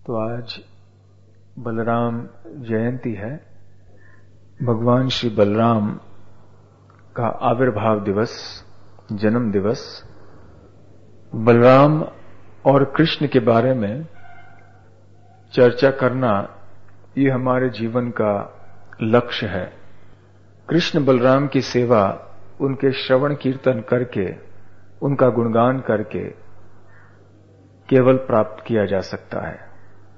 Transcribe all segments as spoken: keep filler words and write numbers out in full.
तो आज बलराम जयंती है। भगवान श्री बलराम का आविर्भाव दिवस, जन्म दिवस। बलराम और कृष्ण के बारे में चर्चा करना ये हमारे जीवन का लक्ष्य है। कृष्ण बलराम की सेवा उनके श्रवण कीर्तन करके, उनका गुणगान करके केवल प्राप्त किया जा सकता है,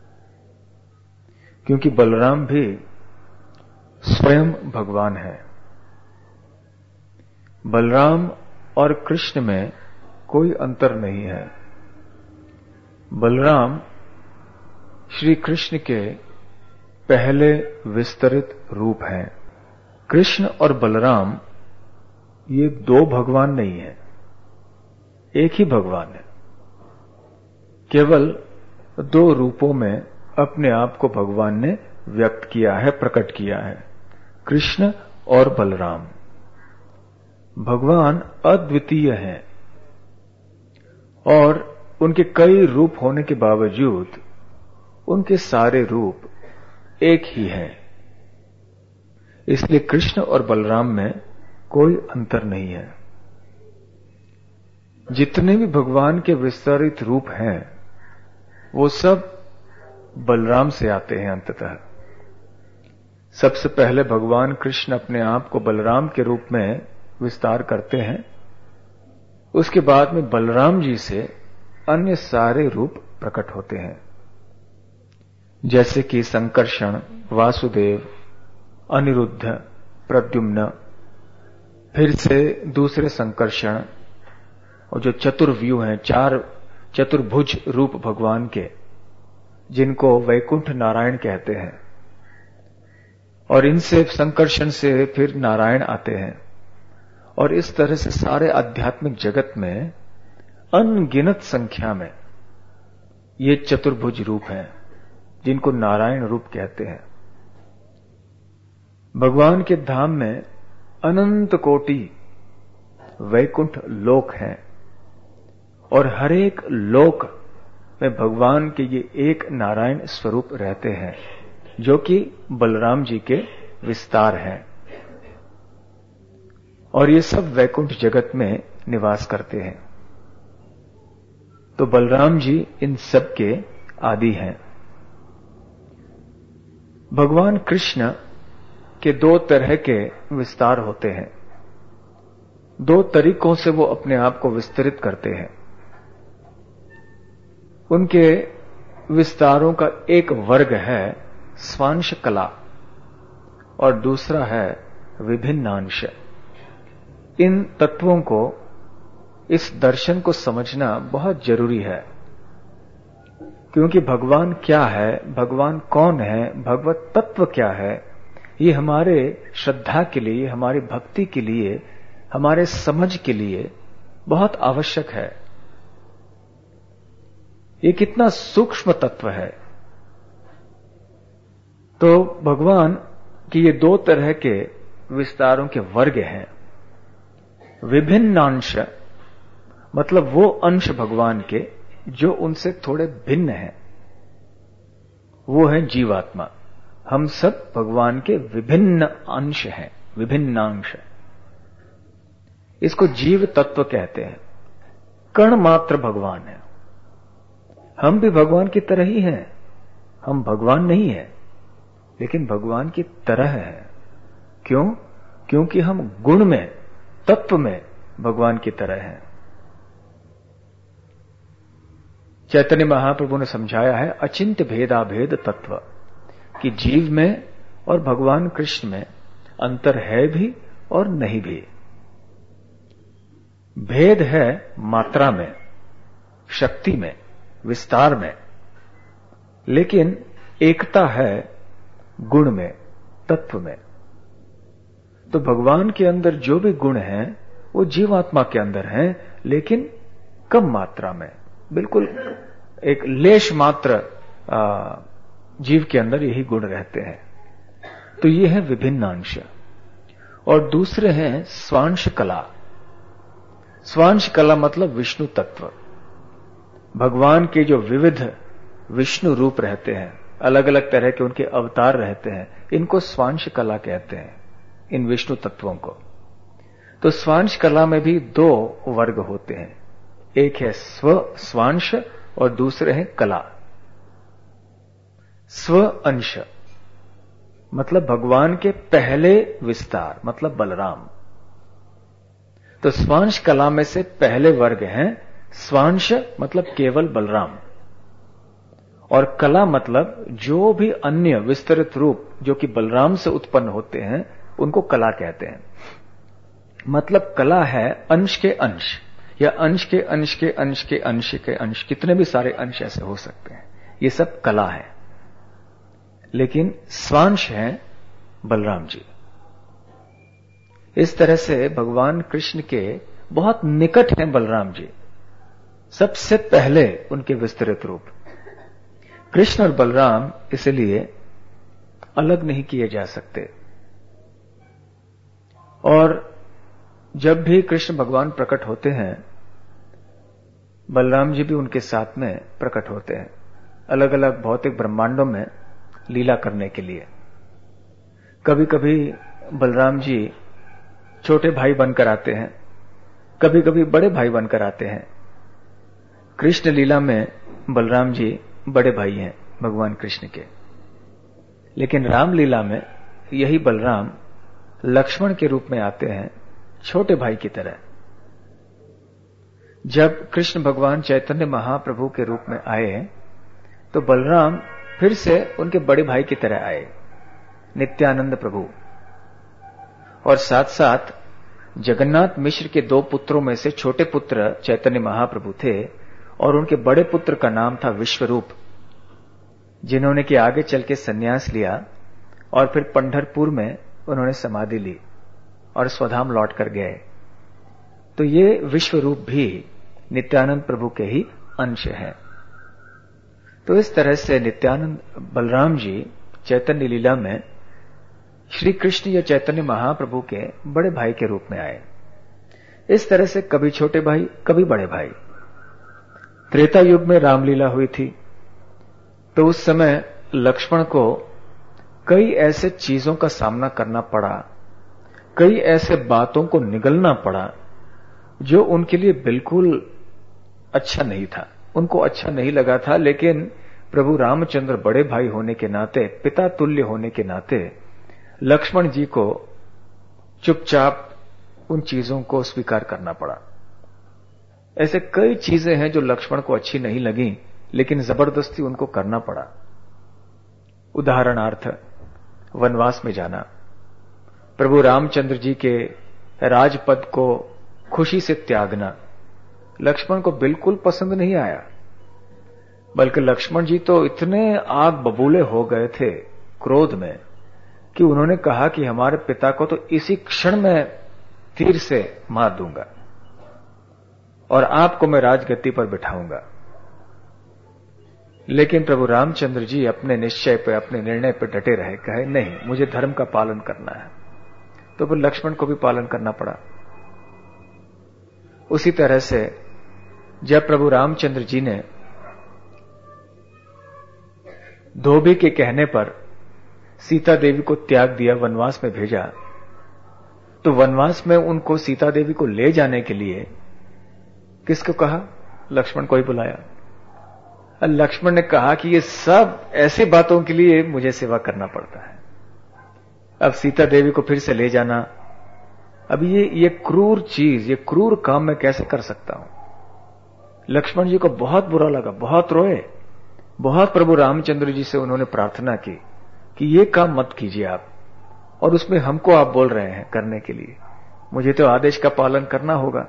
क्योंकि बलराम भी स्वयं भगवान है। बलराम और कृष्ण में कोई अंतर नहीं है। बलराम श्री कृष्ण के पहले विस्तरित रूप हैं। कृष्ण और बलराम ये दो भगवान नहीं है, एक ही भगवान है। केवल दो रूपों में अपने आप को भगवान ने व्यक्त किया है, प्रकट किया है, कृष्ण और बलराम। भगवान अद्वितीय हैं और उनके कई रूप होने के बावजूद उनके सारे रूप एक ही हैं। इसलिए कृष्ण और बलराम में कोई अंतर नहीं है। जितने भी भगवान के विस्तरित रूप हैं वो सब बलराम से आते हैं। अंततः सबसे पहले भगवान कृष्ण अपने आप को बलराम के रूप में विस्तार करते हैं। उसके बाद में बलराम जी से अन्य सारे रूप प्रकट होते हैं, जैसे कि संकर्षण, वासुदेव, अनिरुद्ध, प्रद्युम्न, फिर से दूसरे संकर्षण, और जो चतुर्व्यूह हैं, चार चतुर्भुज रूप भगवान के, जिनको वैकुंठ नारायण कहते हैं। और इनसे संकर्षण से फिर नारायण आते हैं। और इस तरह से सारे आध्यात्मिक जगत में अनगिनत संख्या में ये चतुर्भुज रूप हैं, जिनको नारायण रूप कहते हैं। भगवान के धाम में अनंत कोटि वैकुंठ लोक हैं और हर एक लोक में भगवान के ये एक नारायण स्वरूप रहते हैं, जो कि बलराम जी के विस्तार हैं। और ये सब वैकुंठ जगत में निवास करते हैं। तो बलराम जी इन सब के आदि हैं। भगवान कृष्ण के दो तरह के विस्तार होते हैं। दो तरीकों से वो अपने आप को विस्तरित करते हैं। उनके विस्तारों का एक वर्ग है स्वांश कला और दूसरा है विभिन्नांश। इन तत्वों को, इस दर्शन को समझना बहुत जरूरी है, क्योंकि भगवान क्या है, भगवान कौन है, भगवत तत्व क्या है, ये हमारे श्रद्धा के लिए, हमारी भक्ति के लिए, हमारे समझ के लिए बहुत आवश्यक है। ये कितना सूक्ष्म तत्व है। तो भगवान की ये दो तरह के विस्तारों के वर्ग हैं। विभिन्नांश मतलब वो अंश भगवान के जो उनसे थोड़े भिन्न हैं, वो है जीवात्मा। हम सब भगवान के विभिन्न अंश हैं, विभिन्नांश। इसको जीव तत्व कहते हैं। कण मात्र भगवान है। हम भी भगवान की तरह ही हैं। हम भगवान नहीं हैं, लेकिन भगवान की तरह हैं। क्यों? क्योंकि हम गुण में, तत्व में भगवान की तरह हैं। चैतन्य महाप्रभु ने समझाया है अचिंत्य भेदाभेद तत्व, कि जीव में और भगवान कृष्ण में अंतर है भी और नहीं भी। भेद है मात्रा में, शक्ति में, विस्तार में, लेकिन एकता है गुण में, तत्व में। तो भगवान के अंदर जो भी गुण हैं वो जीवात्मा के अंदर हैं, लेकिन कम मात्रा में, बिल्कुल एक लेश मात्र जीव के अंदर यही गुण रहते हैं। तो ये है विभिन्नांश। और दूसरे हैं स्वांश कला। स्वांश कला मतलब विष्णु तत्व। भगवान के जो विविध विष्णु रूप रहते हैं, अलग अलग तरह के उनके अवतार रहते हैं, इनको स्वांश कला कहते हैं, इन विष्णु तत्वों को। तो स्वांश कला में भी दो वर्ग होते हैं, एक है स्व स्वांश और दूसरे हैं कला। स्व अंश मतलब भगवान के पहले विस्तार, मतलब बलराम। तो स्वांश कला में से पहले वर्ग हैं स्वांश मतलब केवल बलराम, और कला मतलब जो भी अन्य विस्तृत रूप जो कि बलराम से उत्पन्न होते हैं उनको कला कहते हैं। मतलब कला है अंश के अंश, या अंश के अंश के अंश के अंश के अंश, कितने भी सारे अंश ऐसे हो सकते हैं, ये सब कला है। लेकिन स्वांश है बलराम जी। इस तरह से भगवान कृष्ण के बहुत निकट हैं बलराम जी, सबसे पहले उनके विस्तृत रूप। कृष्ण और बलराम इसलिए अलग नहीं किए जा सकते। और जब भी कृष्ण भगवान प्रकट होते हैं, बलराम जी भी उनके साथ में प्रकट होते हैं, अलग अलग भौतिक ब्रह्मांडों में लीला करने के लिए। कभी कभी बलराम जी छोटे भाई बनकर आते हैं, कभी कभी बड़े भाई बनकर आते हैं। कृष्ण लीला में बलराम जी बड़े भाई हैं भगवान कृष्ण के, लेकिन रामलीला में यही बलराम लक्ष्मण के रूप में आते हैं, छोटे भाई की तरह। जब कृष्ण भगवान चैतन्य महाप्रभु के रूप में आए तो बलराम फिर से उनके बड़े भाई की तरह आए, नित्यानंद प्रभु। और साथ साथ जगन्नाथ मिश्र के दो पुत्रों में से छोटे पुत्र चैतन्य महाप्रभु थे, और उनके बड़े पुत्र का नाम था विश्वरूप, जिन्होंने कि आगे चल के संन्यास लिया और फिर पंढरपुर में उन्होंने समाधि ली और स्वधाम लौट कर गए। तो ये विश्वरूप भी नित्यानंद प्रभु के ही अंश हैं। तो इस तरह से नित्यानंद बलराम जी चैतन्य लीला में श्री कृष्ण या चैतन्य महाप्रभु के बड़े भाई के रूप में आए। इस तरह से कभी छोटे भाई कभी बड़े भाई। त्रेता युग में रामलीला हुई थी, तो उस समय लक्ष्मण को कई ऐसे चीजों का सामना करना पड़ा, कई ऐसे बातों को निगलना पड़ा जो उनके लिए बिल्कुल अच्छा नहीं था, उनको अच्छा नहीं लगा था। लेकिन प्रभु रामचंद्र बड़े भाई होने के नाते, पिता तुल्य होने के नाते लक्ष्मण जी को चुपचाप उन चीजों को स्वीकार करना पड़ा। ऐसे कई चीजें हैं जो लक्ष्मण को अच्छी नहीं लगी, लेकिन जबरदस्ती उनको करना पड़ा। उदाहरणार्थ वनवास में जाना, प्रभु रामचंद्र जी के राजपद को खुशी से त्यागना लक्ष्मण को बिल्कुल पसंद नहीं आया। बल्कि लक्ष्मण जी तो इतने आग बबूले हो गए थे क्रोध में कि उन्होंने कहा कि हमारे पिता को तो इसी क्षण में तीर से मार दूंगा और आपको मैं राजगद्दी पर बिठाऊंगा। लेकिन प्रभु रामचंद्र जी अपने निश्चय पे, अपने निर्णय पे डटे रहे, कहे नहीं, मुझे धर्म का पालन करना है। तो फिर लक्ष्मण को भी पालन करना पड़ा। उसी तरह से जब प्रभु रामचंद्र जी ने धोबी के कहने पर सीता देवी को त्याग दिया, वनवास में भेजा, तो वनवास में उनको सीता देवी को ले जाने के लिए किसको कहा? लक्ष्मण को ही बुलाया। लक्ष्मण ने कहा कि ये सब ऐसी बातों के लिए मुझे सेवा करना पड़ता है। अब सीता देवी को फिर से ले जाना, अब ये ये क्रूर चीज, ये क्रूर काम मैं कैसे कर सकता हूं? लक्ष्मण जी को बहुत बुरा लगा, बहुत रोए, बहुत प्रभु रामचंद्र जी से उन्होंने प्रार्थना की कि ये काम मत कीजिए आप, और उसमें हमको आप बोल रहे हैं करने के लिए, मुझे तो आदेश का पालन करना होगा।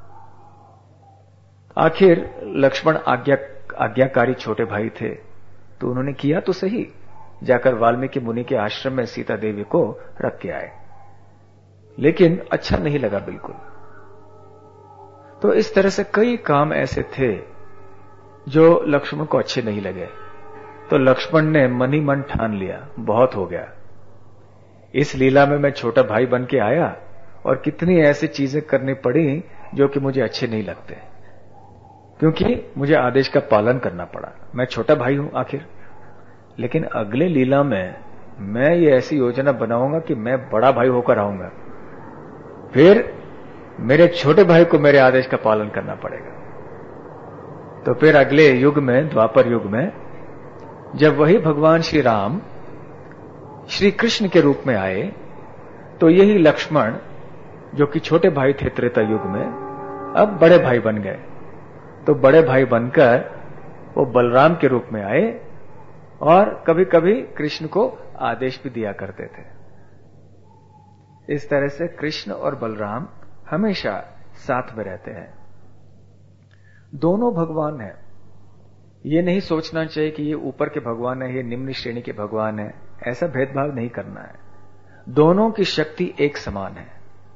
आखिर लक्ष्मण आज्ञा आज्ञाकारी छोटे भाई थे, तो उन्होंने किया तो सही, जाकर वाल्मीकि मुनि के आश्रम में सीता देवी को रख के आए। लेकिन अच्छा नहीं लगा बिल्कुल। तो इस तरह से कई काम ऐसे थे जो लक्ष्मण को अच्छे नहीं लगे। तो लक्ष्मण ने मन ही मन ठान लिया, बहुत हो गया, इस लीला में मैं छोटा भाई बन के आया और कितनी ऐसी चीजें करनी पड़ी जो कि मुझे अच्छे नहीं लगते। क्योंकि मुझे आदेश का पालन करना पड़ा। मैं छोटा भाई हूं आखिर, लेकिन अगले लीला में मैं ये ऐसी योजना बनाऊंगा कि मैं बड़ा भाई होकर आऊंगा, फिर मेरे छोटे भाई को मेरे आदेश का पालन करना पड़ेगा। तो फिर अगले युग में, द्वापर युग में, जब वही भगवान श्री राम श्री कृष्ण के रूप में आए, तो यही लक्ष्मण जो कि छोटे भाई थे त्रेता युग में, अब बड़े भाई बन गए। तो बड़े भाई बनकर वो बलराम के रूप में आए और कभी कभी कृष्ण को आदेश भी दिया करते थे। इस तरह से कृष्ण और बलराम हमेशा साथ में रहते हैं। दोनों भगवान हैं। ये नहीं सोचना चाहिए कि ये ऊपर के भगवान है, ये निम्न श्रेणी के भगवान है, ऐसा भेदभाव नहीं करना है। दोनों की शक्ति एक समान है।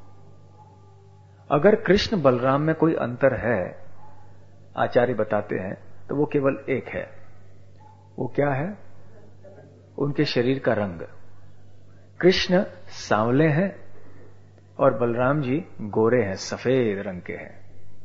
अगर कृष्ण बलराम में कोई अंतर है, आचार्य बताते हैं, तो वो केवल एक है। वो क्या है? उनके शरीर का रंग। कृष्ण सांवले हैं और बलराम जी गोरे हैं, सफेद रंग के हैं।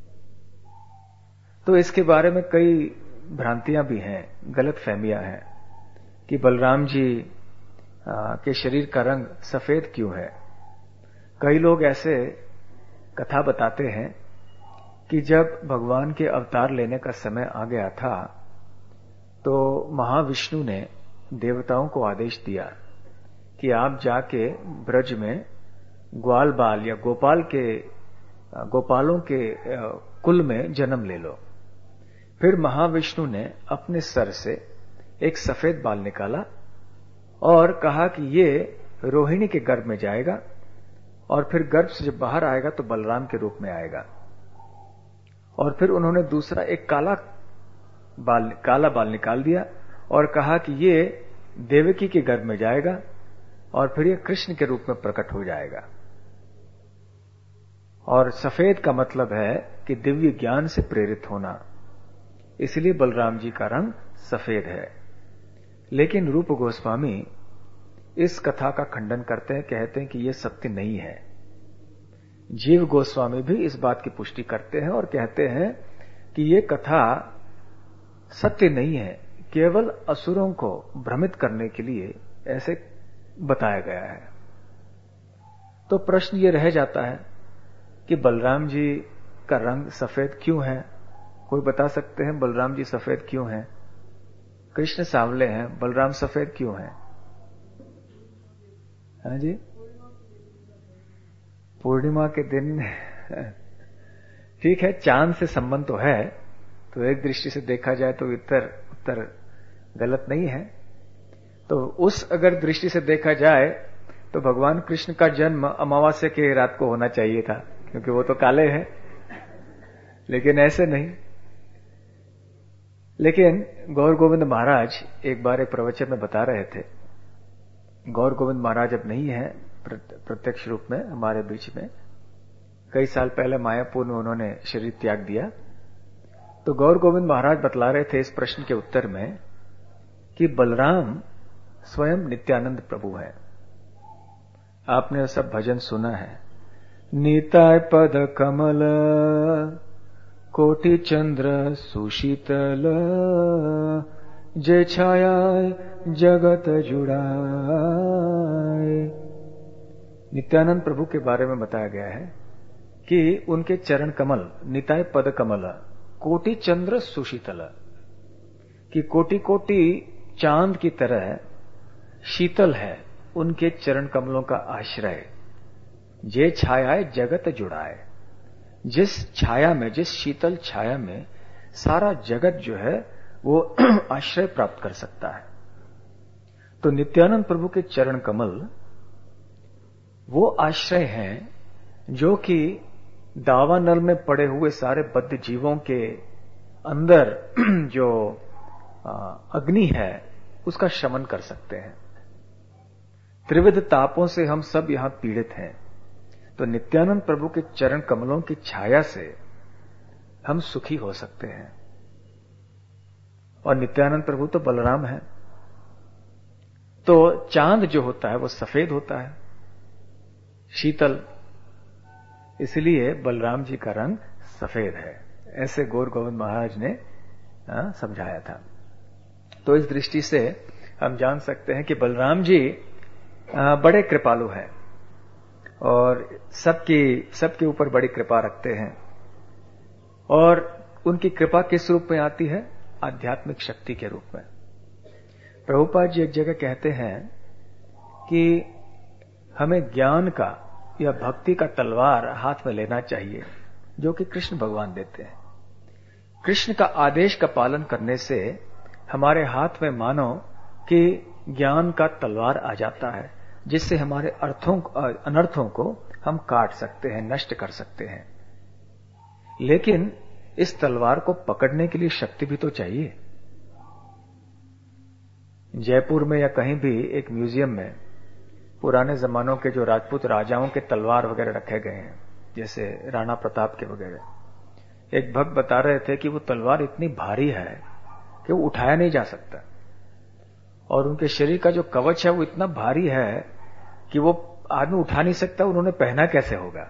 तो इसके बारे में कई भ्रांतियां भी हैं, गलत फहमियां हैं कि बलराम जी के शरीर का रंग सफेद क्यों है। कई लोग ऐसे कथा बताते हैं कि जब भगवान के अवतार लेने का समय आ गया था, तो महाविष्णु ने देवताओं को आदेश दिया कि आप जाके ब्रज में ग्वाल बाल या गोपाल के गोपालों के कुल में जन्म ले लो। फिर महाविष्णु ने अपने सर से एक सफेद बाल निकाला और कहा कि ये रोहिणी के गर्भ में जाएगा और फिर गर्भ से जब बाहर आएगा तो बलराम के रूप में आएगा। और फिर उन्होंने दूसरा एक काला बाल काला बाल निकाल दिया और कहा कि ये देवकी के गर्भ में जाएगा और फिर ये कृष्ण के रूप में प्रकट हो जाएगा। और सफेद का मतलब है कि दिव्य ज्ञान से प्रेरित होना, इसलिए बलराम जी का रंग सफेद है। लेकिन रूप गोस्वामी इस कथा का खंडन करते हैं, कहते हैं कि यह सत्य नहीं है। जीव गोस्वामी भी इस बात की पुष्टि करते हैं और कहते हैं कि यह कथा सत्य नहीं है, केवल असुरों को भ्रमित करने के लिए ऐसे बताया गया है। तो प्रश्न ये रह जाता है कि बलराम जी का रंग सफेद क्यों है? कोई बता सकते हैं बलराम जी सफेद क्यों हैं? कृष्ण सांवले हैं, बलराम सफेद क्यों हैं? हाँ जी, पूर्णिमा के दिन ठीक है, चांद से संबंध तो है, तो एक दृष्टि से देखा जाए तो उत्तर उत्तर गलत नहीं है। तो उस अगर दृष्टि से देखा जाए तो भगवान कृष्ण का जन्म अमावस्या के रात को होना चाहिए था, क्योंकि वो तो काले हैं। लेकिन ऐसे नहीं। लेकिन गौर गोविंद महाराज एक बार एक प्रवचन में बता रहे थे, गौर गोविंद महाराज अब नहीं है प्रत्यक्ष रूप में हमारे बीच में, कई साल पहले मायापुर में उन्होंने शरीर त्याग दिया। तो गौर गोविंद महाराज बतला रहे थे इस प्रश्न के उत्तर में कि बलराम स्वयं नित्यानंद प्रभु है। आपने सब भजन सुना है, नीताय पद कमल कोटि चंद्र सुशीतल, जय छाया जगत जुड़ाए। नित्यानंद प्रभु के बारे में बताया गया है कि उनके चरण कमल, निताय पद कमल कोटि चंद्र सुशीतल, कि कोटि कोटि चांद की तरह शीतल है उनके चरण कमलों का आश्रय। जे छाया जगत जुड़ाए, जिस छाया में, जिस शीतल छाया में सारा जगत जो है वो आश्रय प्राप्त कर सकता है। तो नित्यानंद प्रभु के चरण कमल वो आश्रय हैं जो कि दावानल में पड़े हुए सारे बद्ध जीवों के अंदर जो अग्नि है उसका शमन कर सकते हैं। त्रिविध तापों से हम सब यहां पीड़ित हैं, तो नित्यानंद प्रभु के चरण कमलों की छाया से हम सुखी हो सकते हैं। और नित्यानंद प्रभु तो बलराम है, तो चांद जो होता है वो सफेद होता है, शीतल, इसलिए बलराम जी का रंग सफेद है। ऐसे गौर गोविंद महाराज ने आ, समझाया था। तो इस दृष्टि से हम जान सकते हैं कि बलराम जी आ, बड़े कृपालु हैं और सबकी सबके ऊपर बड़ी कृपा रखते हैं। और उनकी कृपा किस रूप में आती है? आध्यात्मिक शक्ति के रूप में। प्रभुपाद जी एक जगह कहते हैं कि हमें ज्ञान का या भक्ति का तलवार हाथ में लेना चाहिए, जो कि कृष्ण भगवान देते हैं। कृष्ण का आदेश का पालन करने से हमारे हाथ में मानो कि ज्ञान का तलवार आ जाता है, जिससे हमारे अर्थों अनर्थों को हम काट सकते हैं, नष्ट कर सकते हैं। लेकिन इस तलवार को पकड़ने के लिए शक्ति भी तो चाहिए। जयपुर में या कहीं भी एक म्यूजियम में पुराने जमानों के जो राजपूत राजाओं के तलवार वगैरह रखे गए हैं, जैसे राणा प्रताप के वगैरह। एक भक्त बता रहे थे कि वो तलवार इतनी भारी है कि वो उठाया नहीं जा सकता, और उनके शरीर का जो कवच है वो इतना भारी है कि वो आदमी उठा नहीं सकता। उन्होंने पहना कैसे होगा?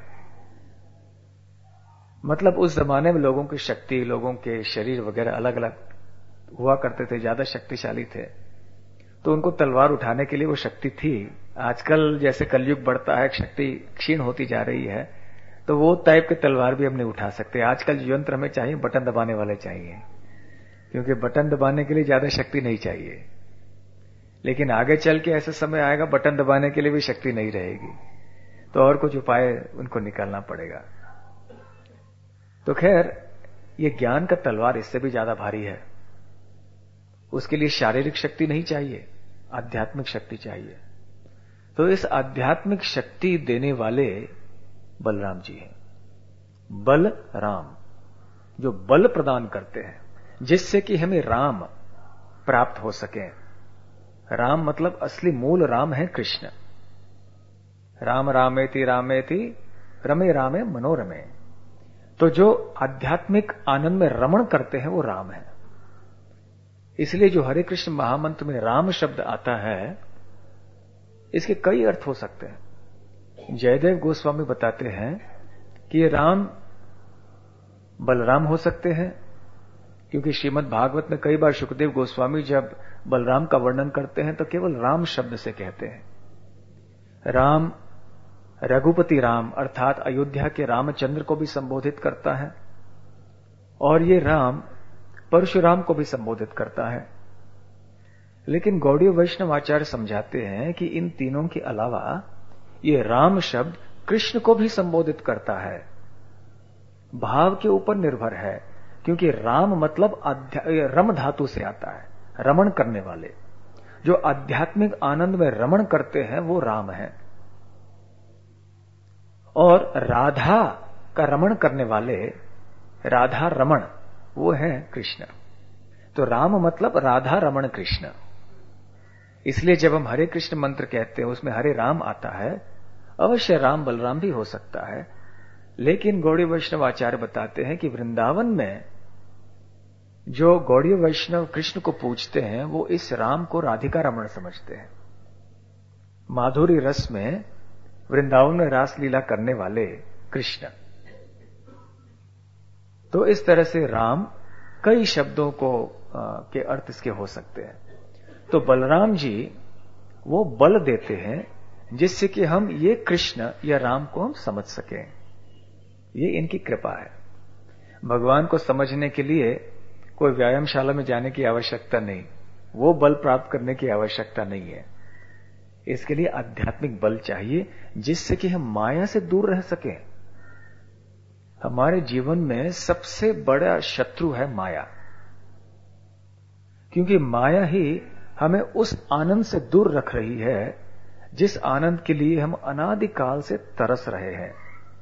मतलब उस जमाने में लोगों की शक्ति, लोगों के शरीर वगैरह अलग अलग हुआ करते थे, ज्यादा शक्तिशाली थे, तो उनको तलवार उठाने के लिए वो शक्ति थी। आजकल जैसे कलयुग बढ़ता है, शक्ति क्षीण होती जा रही है, तो वो टाइप के तलवार भी हम नहीं उठा सकते। आजकल जो यंत्र हमें चाहिए, बटन दबाने वाले चाहिए, क्योंकि बटन दबाने के लिए ज्यादा शक्ति नहीं चाहिए। लेकिन आगे चल के ऐसा समय आएगा बटन दबाने के लिए भी शक्ति नहीं रहेगी, तो और कुछ उपाय उनको निकालना पड़ेगा। तो खैर, ये ज्ञान का तलवार इससे भी ज्यादा भारी है। उसके लिए शारीरिक शक्ति नहीं चाहिए, आध्यात्मिक शक्ति चाहिए। तो इस आध्यात्मिक शक्ति देने वाले बलराम जी हैं। बल राम, जो बल प्रदान करते हैं जिससे कि हमें राम प्राप्त हो सके। राम मतलब असली मूल राम है कृष्ण। राम रामेति रामेति रमे रामे मनोरमे। तो जो आध्यात्मिक आनंद में रमण करते हैं वो राम है। इसलिए जो हरे कृष्ण महामंत्र में राम शब्द आता है, इसके कई अर्थ हो सकते हैं। जयदेव गोस्वामी बताते हैं कि ये राम बलराम हो सकते हैं, क्योंकि श्रीमद् भागवत में कई बार शुकदेव गोस्वामी जब बलराम का वर्णन करते हैं तो केवल राम शब्द से कहते हैं। राम रघुपति राम अर्थात अयोध्या के रामचंद्र को भी संबोधित करता है, और ये राम परशुराम को भी संबोधित करता है। लेकिन गौड़ीय वैष्णव आचार्य समझाते हैं कि इन तीनों के अलावा ये राम शब्द कृष्ण को भी संबोधित करता है। भाव के ऊपर निर्भर है, क्योंकि राम मतलब रम धातु से आता है, रमण करने वाले। जो आध्यात्मिक आनंद में रमण करते हैं वो राम है, और राधा का रमण करने वाले, राधा रमण, वो है कृष्ण। तो राम मतलब राधा रमण कृष्ण। इसलिए जब हम हरे कृष्ण मंत्र कहते हैं उसमें हरे राम आता है। अवश्य राम बलराम भी हो सकता है, लेकिन गौड़ीय वैष्णव आचार्य बताते हैं कि वृंदावन में जो गौड़ीय वैष्णव कृष्ण को पूजते हैं वो इस राम को राधिका रमण समझते हैं। माधुरी रस में वृंदावन में रासलीला करने वाले कृष्ण। तो इस तरह से राम कई शब्दों को आ, के अर्थ इसके हो सकते हैं। तो बलराम जी वो बल देते हैं जिससे कि हम ये कृष्ण या राम को हम समझ सकें। ये इनकी कृपा है। भगवान को समझने के लिए कोई व्यायामशाला में जाने की आवश्यकता नहीं, वो बल प्राप्त करने की आवश्यकता नहीं है। इसके लिए आध्यात्मिक बल चाहिए जिससे कि हम माया से दूर रह सकें। हमारे जीवन में सबसे बड़ा शत्रु है माया, क्योंकि माया ही हमें उस आनंद से दूर रख रही है जिस आनंद के लिए हम अनादिकाल से तरस रहे हैं।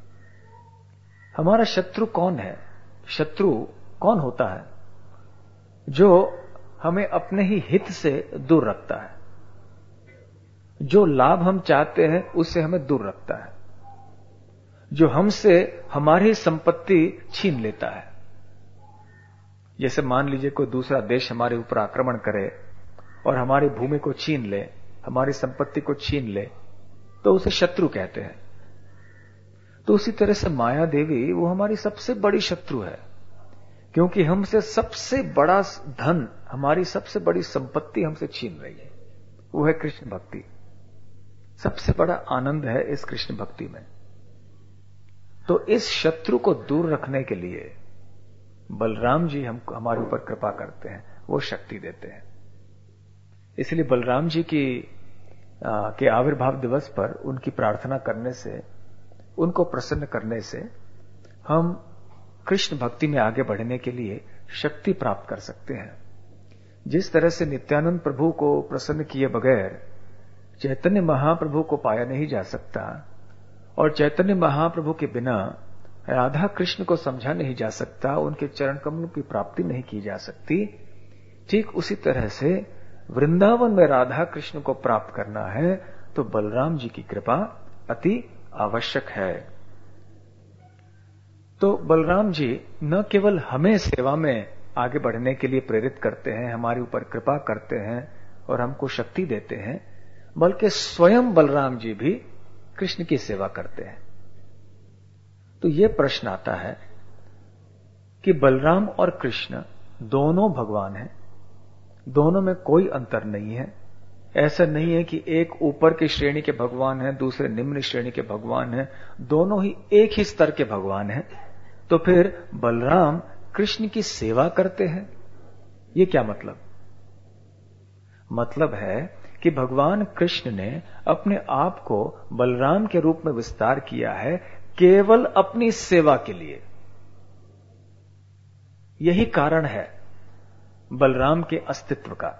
हमारा शत्रु कौन है? शत्रु कौन होता है? जो हमें अपने ही हित से दूर रखता है, जो लाभ हम चाहते हैं उससे हमें दूर रखता है, जो हमसे हमारी संपत्ति छीन लेता है। जैसे मान लीजिए कोई दूसरा देश हमारे ऊपर आक्रमण करे और हमारी भूमि को छीन ले, हमारी संपत्ति को छीन ले, तो उसे शत्रु कहते हैं। तो उसी तरह से माया देवी वो हमारी सबसे बड़ी शत्रु है। क्योंकि हमसे सबसे बड़ा धन, हमारी सबसे बड़ी संपत्ति हमसे छीन रही है, वो है कृष्ण भक्ति। सबसे बड़ा आनंद है इस कृष्ण भक्ति में। तो इस शत्रु को दूर रखने के लिए बलराम जी हम हमारे ऊपर कृपा करते हैं, वो शक्ति देते हैं। इसलिए बलराम जी की आ, के आविर्भाव दिवस पर उनकी प्रार्थना करने से, उनको प्रसन्न करने से हम कृष्ण भक्ति में आगे बढ़ने के लिए शक्ति प्राप्त कर सकते हैं। जिस तरह से नित्यानंद प्रभु को प्रसन्न किए बगैर चैतन्य महाप्रभु को पाया नहीं जा सकता, और चैतन्य महाप्रभु के बिना राधा कृष्ण को समझा नहीं जा सकता, उनके चरण कमलों की प्राप्ति नहीं की जा सकती, ठीक उसी तरह से वृंदावन में राधा कृष्ण को प्राप्त करना है तो बलराम जी की कृपा अति आवश्यक है। तो बलराम जी न केवल हमें सेवा में आगे बढ़ने के लिए प्रेरित करते हैं, हमारे ऊपर कृपा करते हैं और हमको शक्ति देते हैं, बल्कि स्वयं बलराम जी भी कृष्ण की सेवा करते हैं। तो यह प्रश्न आता है कि बलराम और कृष्ण दोनों भगवान हैं, दोनों में कोई अंतर नहीं है। ऐसा नहीं है कि एक ऊपर की श्रेणी के भगवान हैं, दूसरे निम्न श्रेणी के भगवान हैं, दोनों ही एक ही स्तर के भगवान हैं। तो फिर बलराम कृष्ण की सेवा करते हैं, ये क्या मतलब? मतलब है कि भगवान कृष्ण ने अपने आप को बलराम के रूप में विस्तार किया है केवल अपनी सेवा के लिए। यही कारण है बलराम के अस्तित्व का।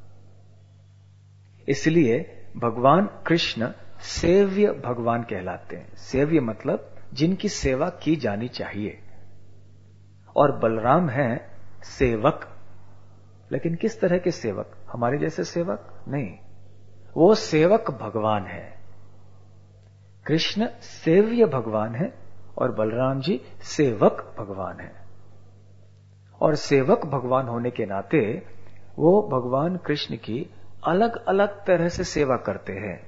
इसलिए भगवान कृष्ण सेव्य भगवान कहलाते हैं। सेव्य मतलब जिनकी सेवा की जानी चाहिए, और बलराम हैं सेवक। लेकिन किस तरह के सेवक? हमारे जैसे सेवक नहीं, वो सेवक भगवान है। कृष्ण सेव्य भगवान है और बलराम जी सेवक भगवान है। और सेवक भगवान होने के नाते वो भगवान कृष्ण की अलग अलग तरह से सेवा करते हैं।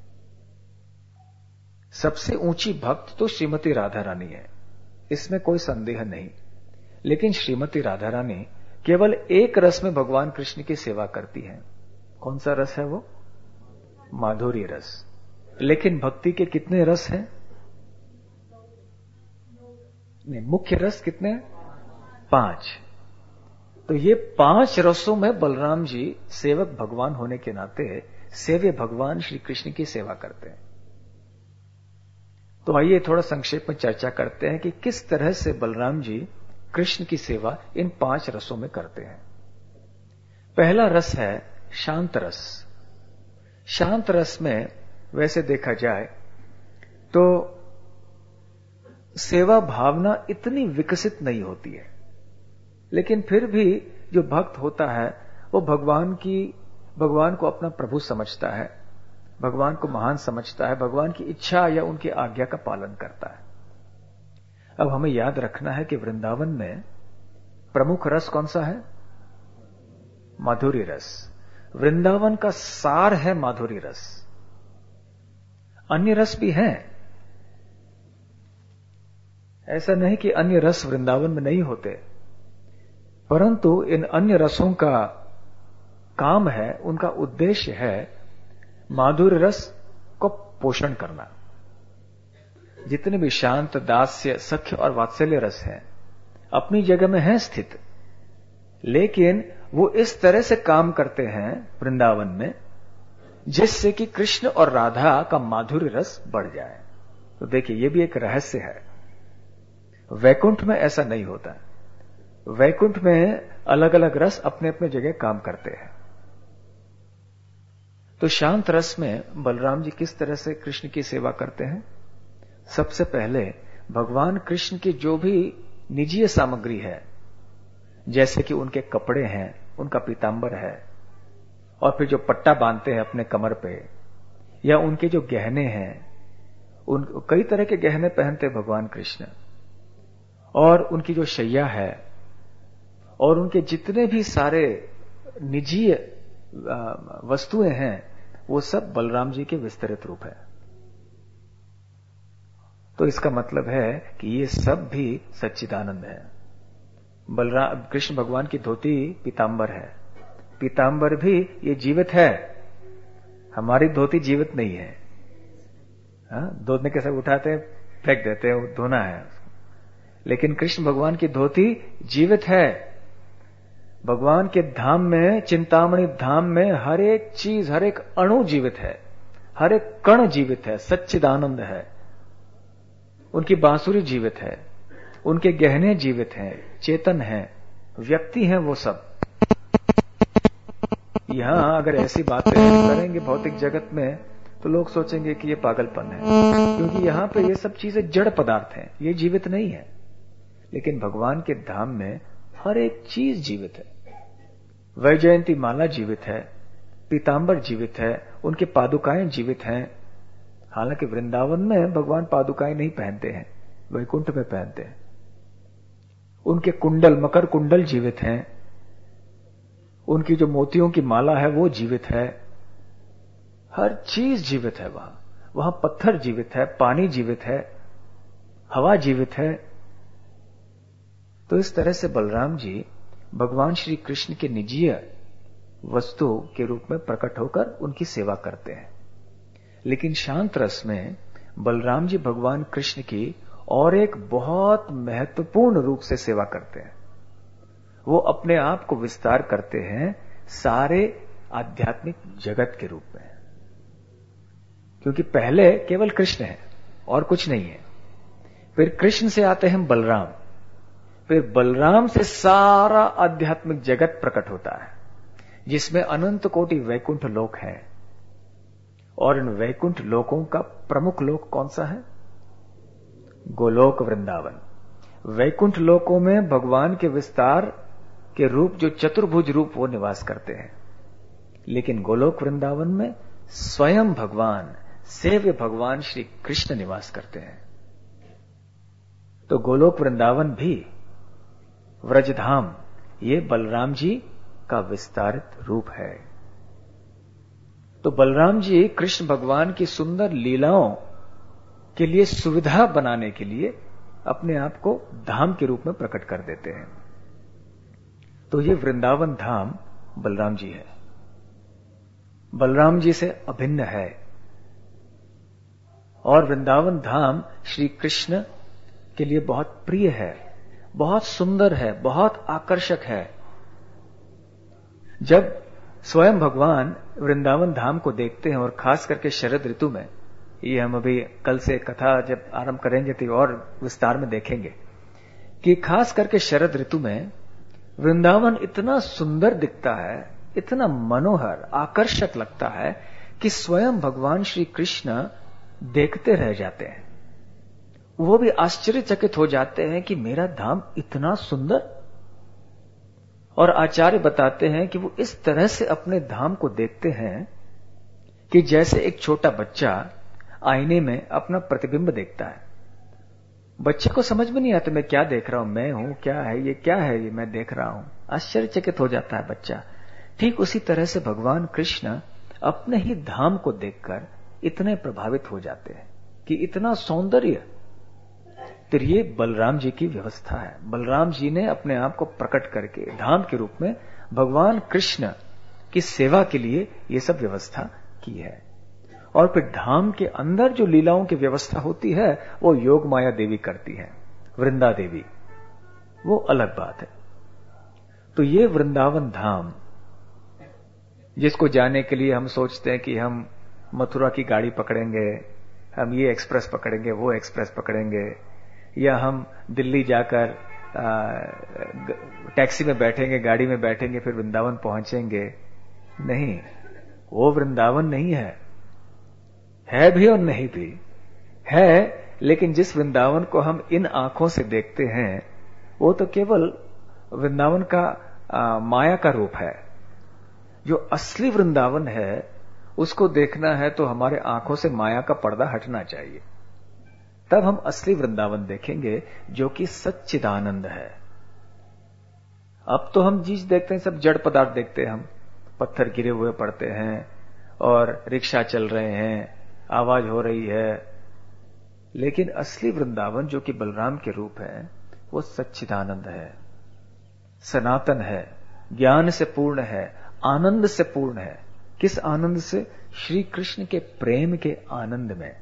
सबसे ऊंची भक्त तो श्रीमती राधा रानी है, इसमें कोई संदेह नहीं। लेकिन श्रीमती राधा रानी केवल एक रस में भगवान कृष्ण की सेवा करती हैं। कौन सा रस है वो? माधुर्य रस। लेकिन भक्ति के कितने रस हैं? नहीं, मुख्य रस कितने? पांच। तो ये पांच रसों में बलराम जी सेवक भगवान होने के नाते सेव्य भगवान श्री कृष्ण की सेवा करते हैं। तो आइए थोड़ा संक्षेप में चर्चा करते हैं कि किस तरह से बलराम जी कृष्ण की सेवा इन पांच रसों में करते हैं। पहला रस है शांत रस। शांत रस में वैसे देखा जाए तो सेवा भावना इतनी विकसित नहीं होती है, लेकिन फिर भी जो भक्त होता है वो भगवान की भगवान को अपना प्रभु समझता है, भगवान को महान समझता है, भगवान की इच्छा या उनकी आज्ञा का पालन करता है। अब हमें याद रखना है कि वृंदावन में प्रमुख रस कौन सा है? माधुर्य रस। वृंदावन का सार है माधुर्य रस। अन्य रस भी हैं, ऐसा नहीं कि अन्य रस वृंदावन में नहीं होते, परंतु इन अन्य रसों का काम है, उनका उद्देश्य है माधुर्य रस को पोषण करना। जितने भी शांत, दास्य, सख्य और वात्सल्य रस हैं अपनी जगह में हैं स्थित, लेकिन वो इस तरह से काम करते हैं वृंदावन में जिससे कि कृष्ण और राधा का माधुर्य रस बढ़ जाए। तो देखिए, ये भी एक रहस्य है। वैकुंठ में ऐसा नहीं होता। वैकुंठ में अलग अलग रस अपने अपने जगह काम करते हैं। तो शांत रस में बलराम जी किस तरह से कृष्ण की सेवा करते हैं? सबसे पहले भगवान कृष्ण की जो भी निजी सामग्री है, जैसे कि उनके कपड़े हैं, उनका पीतांबर है, और फिर जो पट्टा बांधते हैं अपने कमर पे, या उनके जो गहने हैं, उन कई तरह के गहने पहनते भगवान कृष्ण, और उनकी जो शैया है, और उनके जितने भी सारे निजी वस्तुएं हैं, वो सब बलराम जी के विस्तृत रूप है। तो इसका मतलब है कि ये सब भी सच्चिदानंद है। बलराम कृष्ण भगवान की धोती पीतांबर है, पीतांबर भी ये जीवित है, हमारी धोती जीवित नहीं है। हाँ, धोने के सब उठाते हैं फेंक देते हैं, धोना है, लेकिन कृष्ण भगवान की धोती जीवित है। भगवान के धाम में, चिंतामणि धाम में हर एक चीज, हर एक अणु जीवित है, हर एक कण जीवित है, सच्चिदानंद है। उनकी बांसुरी जीवित है, उनके गहने जीवित हैं, चेतन हैं, व्यक्ति हैं वो सब। यहां अगर ऐसी बातें करेंगे भौतिक जगत में तो लोग सोचेंगे कि ये पागलपन है, क्योंकि यहां पे ये सब चीजें जड़ पदार्थ हैं, ये जीवित नहीं है। लेकिन भगवान के धाम में हर एक चीज जीवित है। वैजयंती माला जीवित है, पीतांबर जीवित है, उनके पादुकाएं जीवित हैं। हालांकि वृंदावन में भगवान पादुकाएं नहीं पहनते हैं, वैकुंठ में पहनते हैं। उनके कुंडल, मकर कुंडल जीवित हैं, उनकी जो मोतियों की माला है वो जीवित है। हर चीज जीवित है वहां। वहां पत्थर जीवित है, पानी जीवित है, हवा जीवित है। तो इस तरह से बलराम जी भगवान श्री कृष्ण के निजीय वस्तु के रूप में प्रकट होकर उनकी सेवा करते हैं। लेकिन शांत रस में बलराम जी भगवान कृष्ण की और एक बहुत महत्वपूर्ण रूप से सेवा करते हैं। वो अपने आप को विस्तार करते हैं सारे आध्यात्मिक जगत के रूप में, क्योंकि पहले केवल कृष्ण है और कुछ नहीं है। फिर कृष्ण से आते हैं बलराम, फिर बलराम से सारा आध्यात्मिक जगत प्रकट होता है, जिसमें अनंत कोटि वैकुंठ लोक है। और इन वैकुंठ लोकों का प्रमुख लोक कौन सा है? गोलोक वृंदावन। वैकुंठ लोकों में भगवान के विस्तार के रूप जो चतुर्भुज रूप वो निवास करते हैं, लेकिन गोलोक वृंदावन में स्वयं भगवान, सेव्य भगवान श्री कृष्ण निवास करते हैं। तो गोलोक वृंदावन भी, व्रजधाम, ये बलराम जी का विस्तारित रूप है। तो बलराम जी कृष्ण भगवान की सुंदर लीलाओं के लिए सुविधा बनाने के लिए अपने आप को धाम के रूप में प्रकट कर देते हैं। तो ये वृंदावन धाम बलराम जी है, बलराम जी से अभिन्न है। और वृंदावन धाम श्री कृष्ण के लिए बहुत प्रिय है, बहुत सुंदर है, बहुत आकर्षक है। जब स्वयं भगवान वृंदावन धाम को देखते हैं, और खास करके शरद ऋतु में, ये हम अभी कल से कथा जब आरंभ करेंगे तो और विस्तार में देखेंगे कि खास करके शरद ऋतु में वृंदावन इतना सुंदर दिखता है, इतना मनोहर, आकर्षक लगता है कि स्वयं भगवान श्री कृष्ण देखते रह जाते हैं। वो भी आश्चर्यचकित हो जाते हैं कि मेरा धाम इतना सुंदर। और आचार्य बताते हैं कि वो इस तरह से अपने धाम को देखते हैं कि जैसे एक छोटा बच्चा आईने में अपना प्रतिबिंब देखता है। बच्चे को समझ में नहीं आता मैं क्या देख रहा हूं, मैं हूं, क्या है ये, क्या है ये मैं देख रहा हूं। आश्चर्यचकित हो जाता है बच्चा। ठीक उसी तरह से भगवान कृष्ण अपने ही धाम को देखकर इतने प्रभावित हो जाते हैं कि इतना सौंदर्य। फिर ये बलराम जी की व्यवस्था है। बलराम जी ने अपने आप को प्रकट करके धाम के रूप में भगवान कृष्ण की सेवा के लिए ये सब व्यवस्था की है। और फिर धाम के अंदर जो लीलाओं की व्यवस्था होती है वो योग माया देवी करती है, वृंदा देवी, वो अलग बात है। तो ये वृंदावन धाम, जिसको जाने के लिए हम सोचते हैं कि हम मथुरा की गाड़ी पकड़ेंगे, हम ये एक्सप्रेस पकड़ेंगे, वो एक्सप्रेस पकड़ेंगे, या हम दिल्ली जाकर टैक्सी में बैठेंगे, गाड़ी में बैठेंगे, फिर वृंदावन पहुंचेंगे। नहीं, वो वृंदावन नहीं है। है भी और नहीं भी है, लेकिन जिस वृंदावन को हम इन आंखों से देखते हैं वो तो केवल वृंदावन का आ, माया का रूप है। जो असली वृंदावन है उसको देखना है तो हमारे आंखों से माया का पर्दा हटना चाहिए, तब हम असली वृंदावन देखेंगे जो कि सच्चिदानंद है। अब तो हम चीज देखते हैं, सब जड़ पदार्थ देखते हैं, हम पत्थर गिरे हुए पड़ते हैं और रिक्शा चल रहे हैं, आवाज हो रही है। लेकिन असली वृंदावन जो कि बलराम के रूप है वो सच्चिदानंद है। सनातन है, ज्ञान से पूर्ण है, आनंद से पूर्ण है। किस आनंद से? श्री कृष्ण के प्रेम के आनंद में।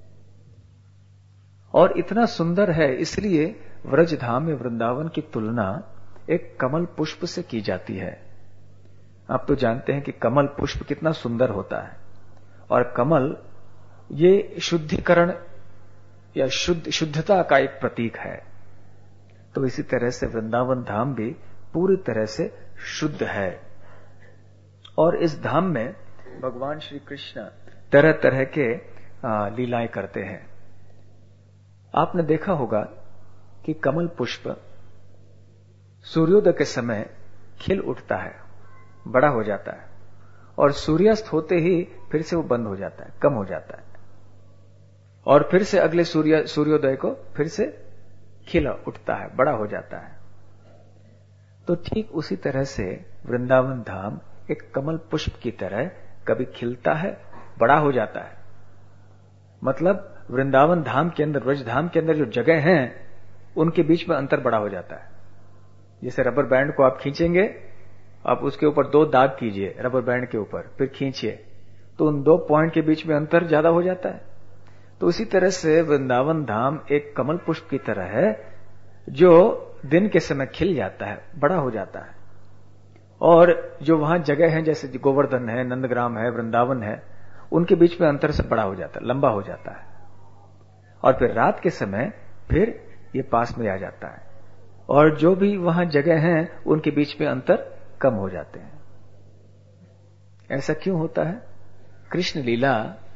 और इतना सुंदर है, इसलिए व्रजधाम में वृंदावन की तुलना एक कमल पुष्प से की जाती है। आप तो जानते हैं कि कमल पुष्प कितना सुंदर होता है, और कमल ये शुद्धिकरण या शुद्ध शुद्धता का एक प्रतीक है। तो इसी तरह से वृंदावन धाम भी पूरी तरह से शुद्ध है। और इस धाम में भगवान श्री कृष्ण तरह तरह के लीलाएं करते हैं। आपने देखा होगा कि कमल पुष्प सूर्योदय के समय खिल उठता है, बड़ा हो जाता है, और सूर्यास्त होते ही फिर से वो बंद हो जाता है, कम हो जाता है, और फिर से अगले सूर्य सूर्योदय को फिर से खिला उठता है, बड़ा हो जाता है। तो ठीक उसी तरह से वृंदावन धाम एक कमल पुष्प की तरह कभी खिलता है, बड़ा हो जाता है। मतलब वृंदावन धाम के अंदर, व्रज धाम के अंदर जो जगह हैं, उनके बीच में अंतर बड़ा हो जाता है। जैसे रबर बैंड को आप खींचेंगे, आप उसके ऊपर दो दाग कीजिए रबर बैंड के ऊपर, फिर खींचिए, तो उन दो पॉइंट के बीच में अंतर ज्यादा हो जाता है। तो उसी तरह से वृंदावन धाम एक कमल पुष्प की तरह है, जो दिन के समय खिल जाता है, बड़ा हो जाता है। और जो वहां जगह है, जैसे गोवर्धन है, नंदग्राम है, वृंदावन है, उनके बीच में अंतर से बड़ा हो जाता है, लंबा हो जाता है। और फिर रात के समय फिर ये पास में आ जाता है, और जो भी वहां जगह हैं, उनके बीच में अंतर कम हो जाते हैं। ऐसा क्यों होता है? कृष्ण लीला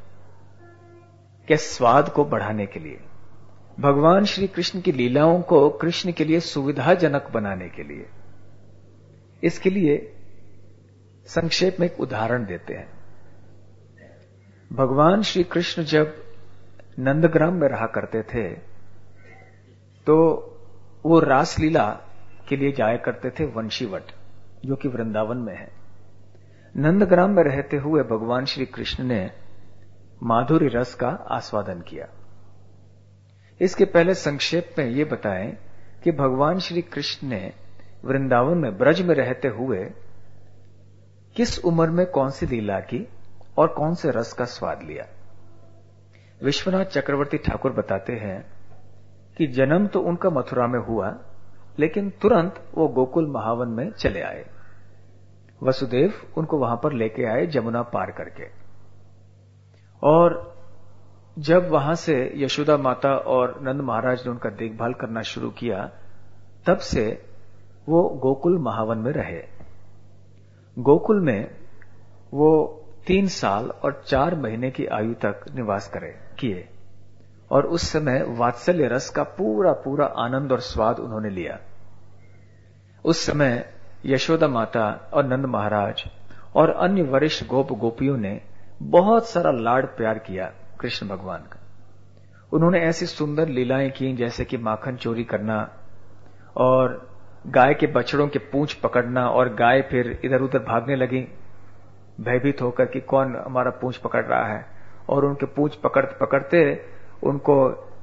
के स्वाद को बढ़ाने के लिए, भगवान श्री कृष्ण की लीलाओं को कृष्ण के लिए सुविधाजनक बनाने के लिए, इसके लिए संक्षेप में एक उदाहरण देते हैं। भगवान श्री कृष्ण जब नंदग्राम में रहा करते थे, तो वो रासलीला के लिए जाया करते थे वंशीवट, जो कि वृंदावन में है। नंदग्राम में रहते हुए भगवान श्री कृष्ण ने माधुरी रस का आस्वादन किया। इसके पहले संक्षेप में ये बताएं कि भगवान श्री कृष्ण ने वृंदावन में, ब्रज में रहते हुए किस उम्र में कौन सी लीला की और कौन से रस का स्वाद लिया। विश्वनाथ चक्रवर्ती ठाकुर बताते हैं कि जन्म तो उनका मथुरा में हुआ, लेकिन तुरंत वो गोकुल महावन में चले आए। वसुदेव उनको वहां पर लेके आए, जमुना पार करके। और जब वहां से यशोदा माता और नंद महाराज ने उनका देखभाल करना शुरू किया, तब से वो गोकुल महावन में रहे। गोकुल में वो तीन साल और चार महीने की आयु तक निवास करे किए, और उस समय वात्सल्य रस का पूरा पूरा आनंद और स्वाद उन्होंने लिया। उस समय यशोदा माता और नंद महाराज और अन्य वरिष्ठ गोप गोपियों ने बहुत सारा लाड प्यार किया कृष्ण भगवान का। उन्होंने ऐसी सुंदर लीलाएं की, जैसे कि माखन चोरी करना, और गाय के बछड़ों के पूंछ पकड़ना, और गाय फिर इधर उधर भागने लगी भयभीत होकर कि कौन हमारा पूंछ पकड़ रहा है, और उनके पूंछ पकड़ते पकड़ते उनको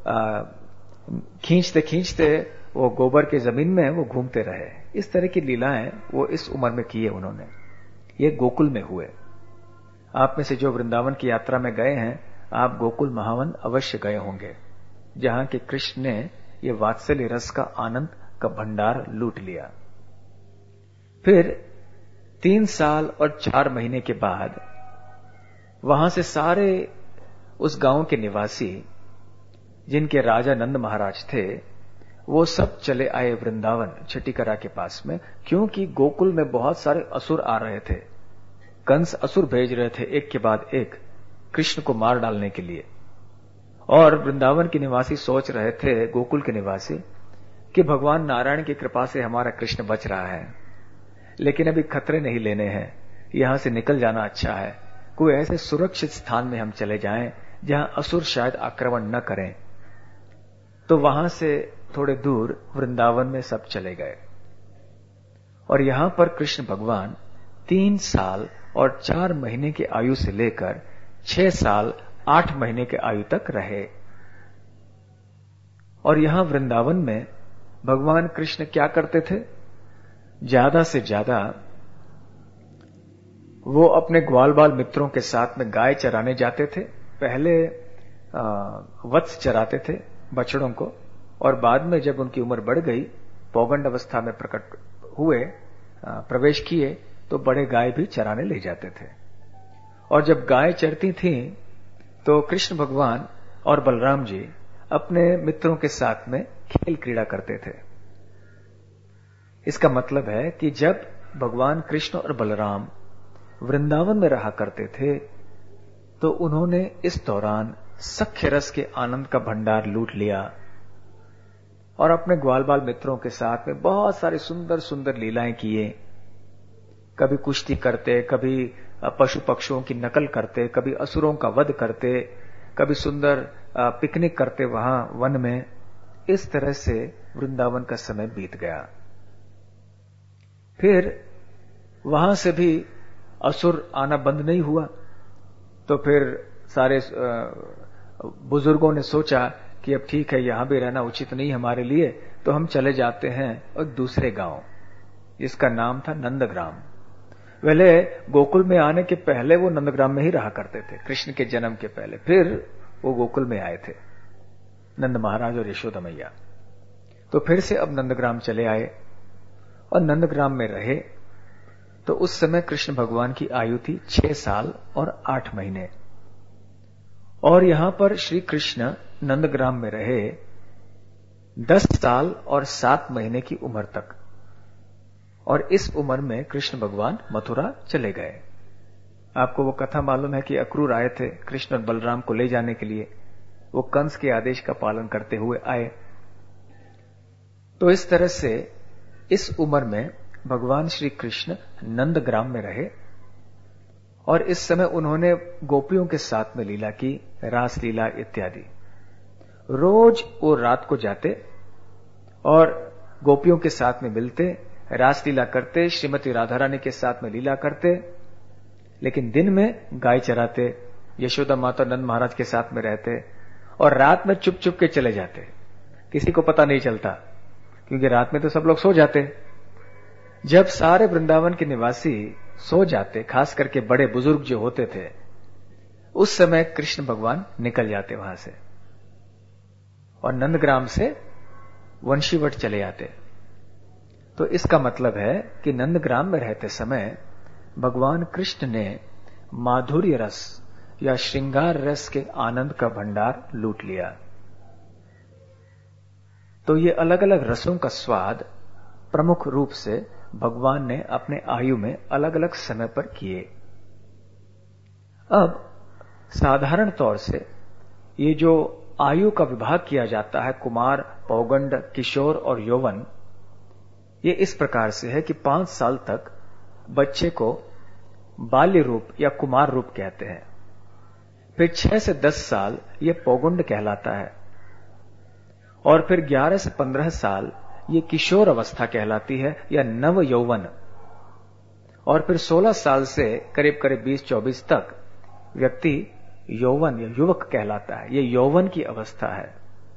खींचते खींचते वो गोबर के जमीन में वो घूमते रहे। इस तरह की लीलाएं वो इस उम्र में किए उन्होंने। ये गोकुल में हुए। आप में से जो वृंदावन की यात्रा में गए हैं, आप गोकुल महावन अवश्य गए होंगे, जहां के कृष्ण ने ये वात्सल्य रस का आनंद का भंडार लूट लिया। फिर तीन साल और चार महीने के बाद वहां से सारे उस गांव के निवासी, जिनके राजा नंद महाराज थे, वो सब चले आए वृंदावन छठीकरा के पास में, क्योंकि गोकुल में बहुत सारे असुर आ रहे थे। कंस असुर भेज रहे थे एक के बाद एक कृष्ण को मार डालने के लिए। और वृंदावन के निवासी सोच रहे थे, गोकुल के निवासी, कि भगवान नारायण की कृपा से हमारा कृष्ण बच रहा है, लेकिन अभी खतरे नहीं लेने हैं, यहां से निकल जाना अच्छा है। कोई ऐसे सुरक्षित स्थान में हम चले जाएं जहां असुर शायद आक्रमण न करें। तो वहां से थोड़े दूर वृंदावन में सब चले गए, और यहां पर कृष्ण भगवान तीन साल और चार महीने की आयु से लेकर छह साल आठ महीने के आयु तक रहे। और यहां वृंदावन में भगवान कृष्ण क्या करते थे? ज्यादा से ज्यादा वो अपने ग्वाल बाल मित्रों के साथ में गाय चराने जाते थे। पहले वत्स चराते थे बछड़ों को, और बाद में जब उनकी उम्र बढ़ गई, पौगंड अवस्था में प्रकट हुए, प्रवेश किए, तो बड़े गाय भी चराने ले जाते थे। और जब गाय चरती थीं तो कृष्ण भगवान और बलराम जी अपने मित्रों के साथ में खेल क्रीड़ा करते थे। इसका मतलब है कि जब भगवान कृष्ण और बलराम वृंदावन में रहा करते थे तो उन्होंने इस दौरान सख्य रस के आनंद का भंडार लूट लिया और अपने ग्वाल बाल मित्रों के साथ में बहुत सारी सुंदर सुंदर लीलाएं किए। कभी कुश्ती करते, कभी पशु पक्षियों की नकल करते, कभी असुरों का वध करते, कभी सुंदर पिकनिक करते वहां वन में। इस तरह से वृंदावन का समय बीत गया। फिर वहां से भी असुर आना बंद नहीं हुआ, तो फिर सारे बुजुर्गों ने सोचा कि अब ठीक है, यहां भी रहना उचित नहीं हमारे लिए, तो हम चले जाते हैं एक दूसरे गांव, जिसका नाम था नंदग्राम। पहले गोकुल में आने के पहले वो नंदग्राम में ही रहा करते थे, कृष्ण के जन्म के पहले। फिर वो गोकुल में आए थे, नंद महाराज और यशोदा मैया। तो फिर से अब नंदग्राम चले आए और नंदग्राम में रहे। तो उस समय कृष्ण भगवान की आयु थी छह साल और आठ महीने। और यहां पर श्री कृष्ण नंदग्राम में रहे दस साल और सात महीने की उम्र तक। और इस उम्र में कृष्ण भगवान मथुरा चले गए। आपको वो कथा मालूम है कि अक्रूर आए थे कृष्ण और बलराम को ले जाने के लिए। वो कंस के आदेश का पालन करते हुए आए। तो इस तरह से इस उम्र में भगवान श्री कृष्ण नंदग्राम में रहे और इस समय उन्होंने गोपियों के साथ में लीला की, रास लीला इत्यादि। रोज वो रात को जाते और गोपियों के साथ में मिलते, रास लीला करते, श्रीमती राधा रानी के साथ में लीला करते। लेकिन दिन में गाय चराते, यशोदा माता नंद महाराज के साथ में रहते और रात में चुप चुप के चले जाते। किसी को पता नहीं चलता, क्योंकि रात में तो सब लोग सो जाते। जब सारे वृंदावन के निवासी सो जाते, खास करके बड़े बुजुर्ग जो होते थे, उस समय कृष्ण भगवान निकल जाते वहां से और नंदग्राम से वंशीवट चले आते। तो इसका मतलब है कि नंदग्राम में रहते समय भगवान कृष्ण ने माधुर्य रस या श्रृंगार रस के आनंद का भंडार लूट लिया। तो ये अलग अलग रसों का स्वाद प्रमुख रूप से भगवान ने अपने आयु में अलग अलग समय पर किए। अब साधारण तौर से ये जो आयु का विभाग किया जाता है, कुमार, पौगंड, किशोर और यौवन, ये इस प्रकार से है कि पांच साल तक बच्चे को बाल्य रूप या कुमार रूप कहते हैं। फिर छह से दस साल ये पौगंड कहलाता है और फिर ग्यारह से पंद्रह साल ये किशोर अवस्था कहलाती है या नव यौवन। और फिर सोलह साल से करीब करीब बीस चौबीस तक व्यक्ति यौवन या युवक कहलाता है। ये यौवन की अवस्था है।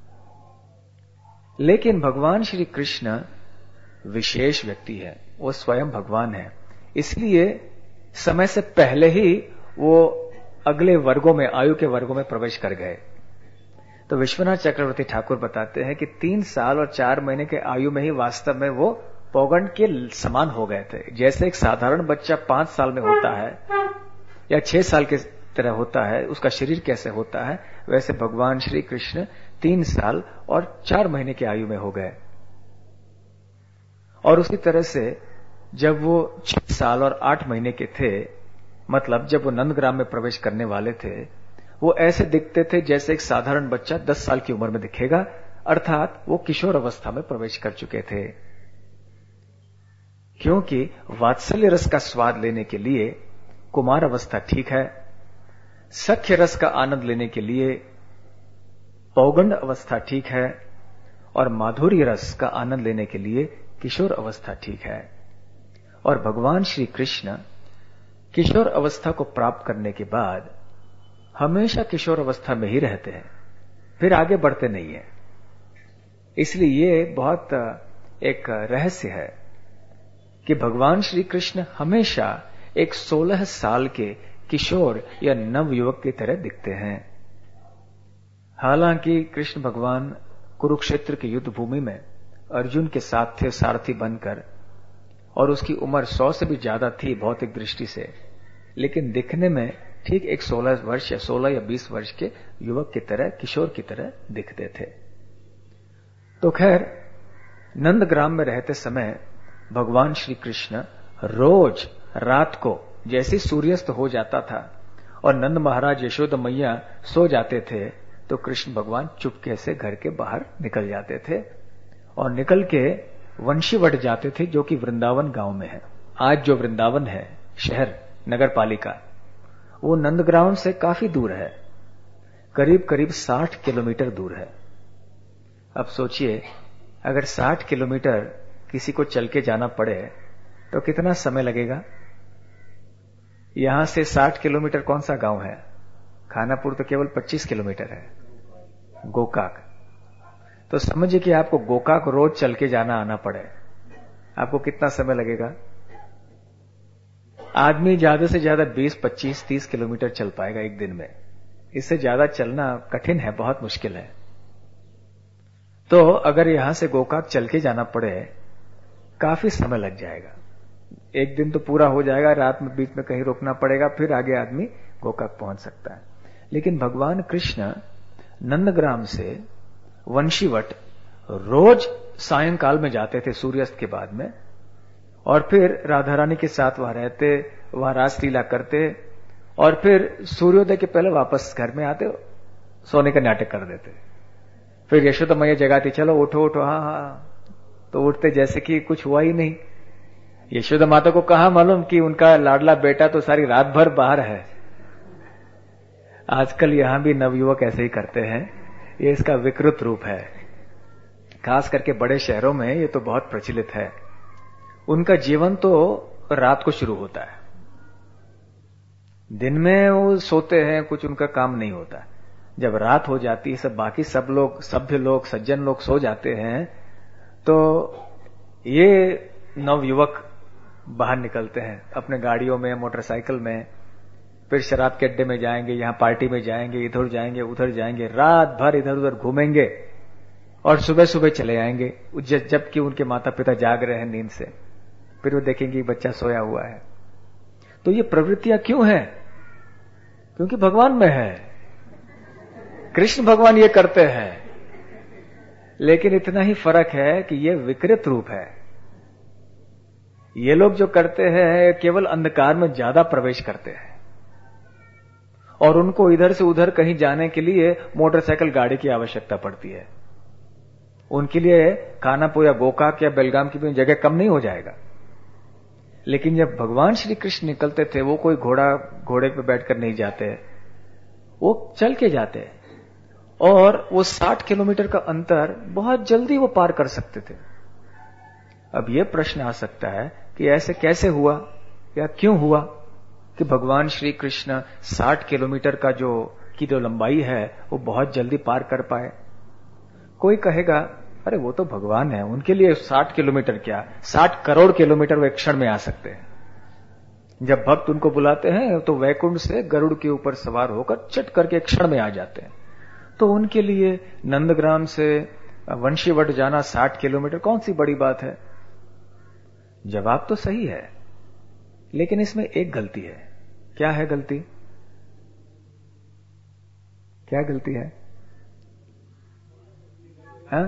लेकिन भगवान श्री कृष्ण विशेष व्यक्ति है, वो स्वयं भगवान है, इसलिए समय से पहले ही वो अगले वर्गों में, आयु के वर्गों में प्रवेश कर गए। तो विश्वनाथ चक्रवर्ती ठाकुर बताते हैं कि तीन साल और चार महीने के आयु में ही वास्तव में वो पौगंड के समान हो गए थे। जैसे एक साधारण बच्चा पांच साल में होता है या छह साल के तरह होता है, उसका शरीर कैसे होता है, वैसे भगवान श्री कृष्ण तीन साल और चार महीने की आयु में हो गए। और उसी तरह से जब वो छह साल और आठ महीने के थे, मतलब जब वो नंदग्राम में प्रवेश करने वाले थे, वो ऐसे दिखते थे जैसे एक साधारण बच्चा दस साल की उम्र में दिखेगा, अर्थात वो किशोर अवस्था में प्रवेश कर चुके थे। क्योंकि वात्सल्य रस का स्वाद लेने के लिए कुमार अवस्था ठीक है, सख्य रस का आनंद लेने के लिए पौगंड अवस्था ठीक है और माधुर्य रस का आनंद लेने के लिए किशोर अवस्था ठीक है। और भगवान श्री कृष्ण किशोर अवस्था को प्राप्त करने के बाद हमेशा किशोर अवस्था में ही रहते हैं, फिर आगे बढ़ते नहीं है। इसलिए ये बहुत एक रहस्य है कि भगवान श्री कृष्ण हमेशा एक सोलह साल के किशोर या नवयुवक की तरह दिखते हैं। हालांकि कृष्ण भगवान कुरुक्षेत्र की युद्ध भूमि में अर्जुन के साथ थे सारथी बनकर, और उसकी उम्र सौ से भी ज्यादा थी भौतिक दृष्टि से, लेकिन दिखने में ठीक एक सोलह वर्ष या सोलह या बीस वर्ष के युवक की तरह, किशोर की तरह दिखते थे। तो खैर, नंदग्राम में रहते समय भगवान श्री कृष्ण रोज रात को जैसे सूर्यास्त हो जाता था और नंद महाराज यशोदा मैया सो जाते थे, तो कृष्ण भगवान चुपके से घर के बाहर निकल जाते थे और निकल के वंशीवट जाते थे, जो कि वृंदावन गांव में है। आज जो वृंदावन है शहर, नगर पालिका, वो नंदग्राम से काफी दूर है, करीब करीब साठ किलोमीटर दूर है। अब सोचिए, अगर साठ किलोमीटर किसी को चल के जाना पड़े तो कितना समय लगेगा। यहां से साठ किलोमीटर कौन सा गांव है? खानापुर तो केवल पच्चीस किलोमीटर है, गोकाक। तो समझिए कि आपको गोकाक रोज चल के जाना आना पड़े, आपको कितना समय लगेगा। आदमी ज्यादा से ज्यादा बीस, पच्चीस, तीस किलोमीटर चल पाएगा एक दिन में, इससे ज्यादा चलना कठिन है, बहुत मुश्किल है। तो अगर यहां से गोकाक चल के जाना पड़े, काफी समय लग जाएगा। एक दिन तो पूरा हो जाएगा, रात में बीच में कहीं रोकना पड़ेगा, फिर आगे आदमी गोकाक पहुंच सकता है। लेकिन भगवान कृष्ण नंदग्राम से वंशीवट रोज सायंकाल में जाते थे, सूर्यास्त के बाद में, और फिर राधा रानी के साथ वहां रहते, वहां रासलीला करते, और फिर सूर्योदय के पहले वापस घर में आते, सोने का नाटक कर देते। फिर यशोदा मैया जगाती, चलो उठो उठो, हाँ हाँ, तो उठते जैसे कि कुछ हुआ ही नहीं। यशोदा माता को कहा मालूम कि उनका लाडला बेटा तो सारी रात भर बाहर है। आजकल यहां भी नवयुवक ऐसे ही करते हैं, ये इसका विकृत रूप है। खास करके बड़े शहरों में ये तो बहुत प्रचलित है। उनका जीवन तो रात को शुरू होता है, दिन में वो सोते हैं, कुछ उनका काम नहीं होता। जब रात हो जाती है, सब बाकी सब लोग, सभ्य लोग, सज्जन लोग सो जाते हैं, तो ये नवयुवक बाहर निकलते हैं अपने गाड़ियों में, मोटरसाइकिल में, फिर शराब के अड्डे में जाएंगे, यहां पार्टी में जाएंगे, इधर जाएंगे, उधर जाएंगे, रात भर इधर उधर घूमेंगे और सुबह सुबह चले आएंगे, जबकि उनके माता पिता जाग रहे हैं नींद से। फिर वो देखेंगे बच्चा सोया हुआ है। तो ये प्रवृत्तियां क्यों हैं? क्योंकि भगवान में है, कृष्ण भगवान ये करते हैं। लेकिन इतना ही फर्क है कि ये विकृत रूप है। ये लोग जो करते हैं केवल अंधकार में ज्यादा प्रवेश करते हैं, और उनको इधर से उधर कहीं जाने के लिए मोटरसाइकिल गाड़ी की आवश्यकता पड़ती है। उनके लिए खानापुर या गोकाक या बेलगाम की भी जगह कम नहीं हो जाएगा। लेकिन जब भगवान श्री कृष्ण निकलते थे, वो कोई घोड़ा घोड़े पे बैठकर नहीं जाते, वो चल के जाते, और वो साठ किलोमीटर का अंतर बहुत जल्दी वो पार कर सकते थे। अब यह प्रश्न आ सकता है कि ऐसे कैसे हुआ या क्यों हुआ कि भगवान श्री कृष्ण साठ किलोमीटर का जो की जो लंबाई है वो बहुत जल्दी पार कर पाए। कोई कहेगा, अरे वो तो भगवान है, उनके लिए साठ किलोमीटर क्या, साठ करोड़ किलोमीटर वो एक क्षण में आ सकते हैं। जब भक्त उनको बुलाते हैं तो वैकुंठ से गरुड़ के ऊपर सवार होकर चट करके एक क्षण में आ जाते हैं। तो उनके लिए नंदग्राम से वंशीवट जाना साठ किलोमीटर कौन सी बड़ी बात है? जवाब तो सही है, लेकिन इसमें एक गलती है। क्या है गलती? क्या गलती है? हाँ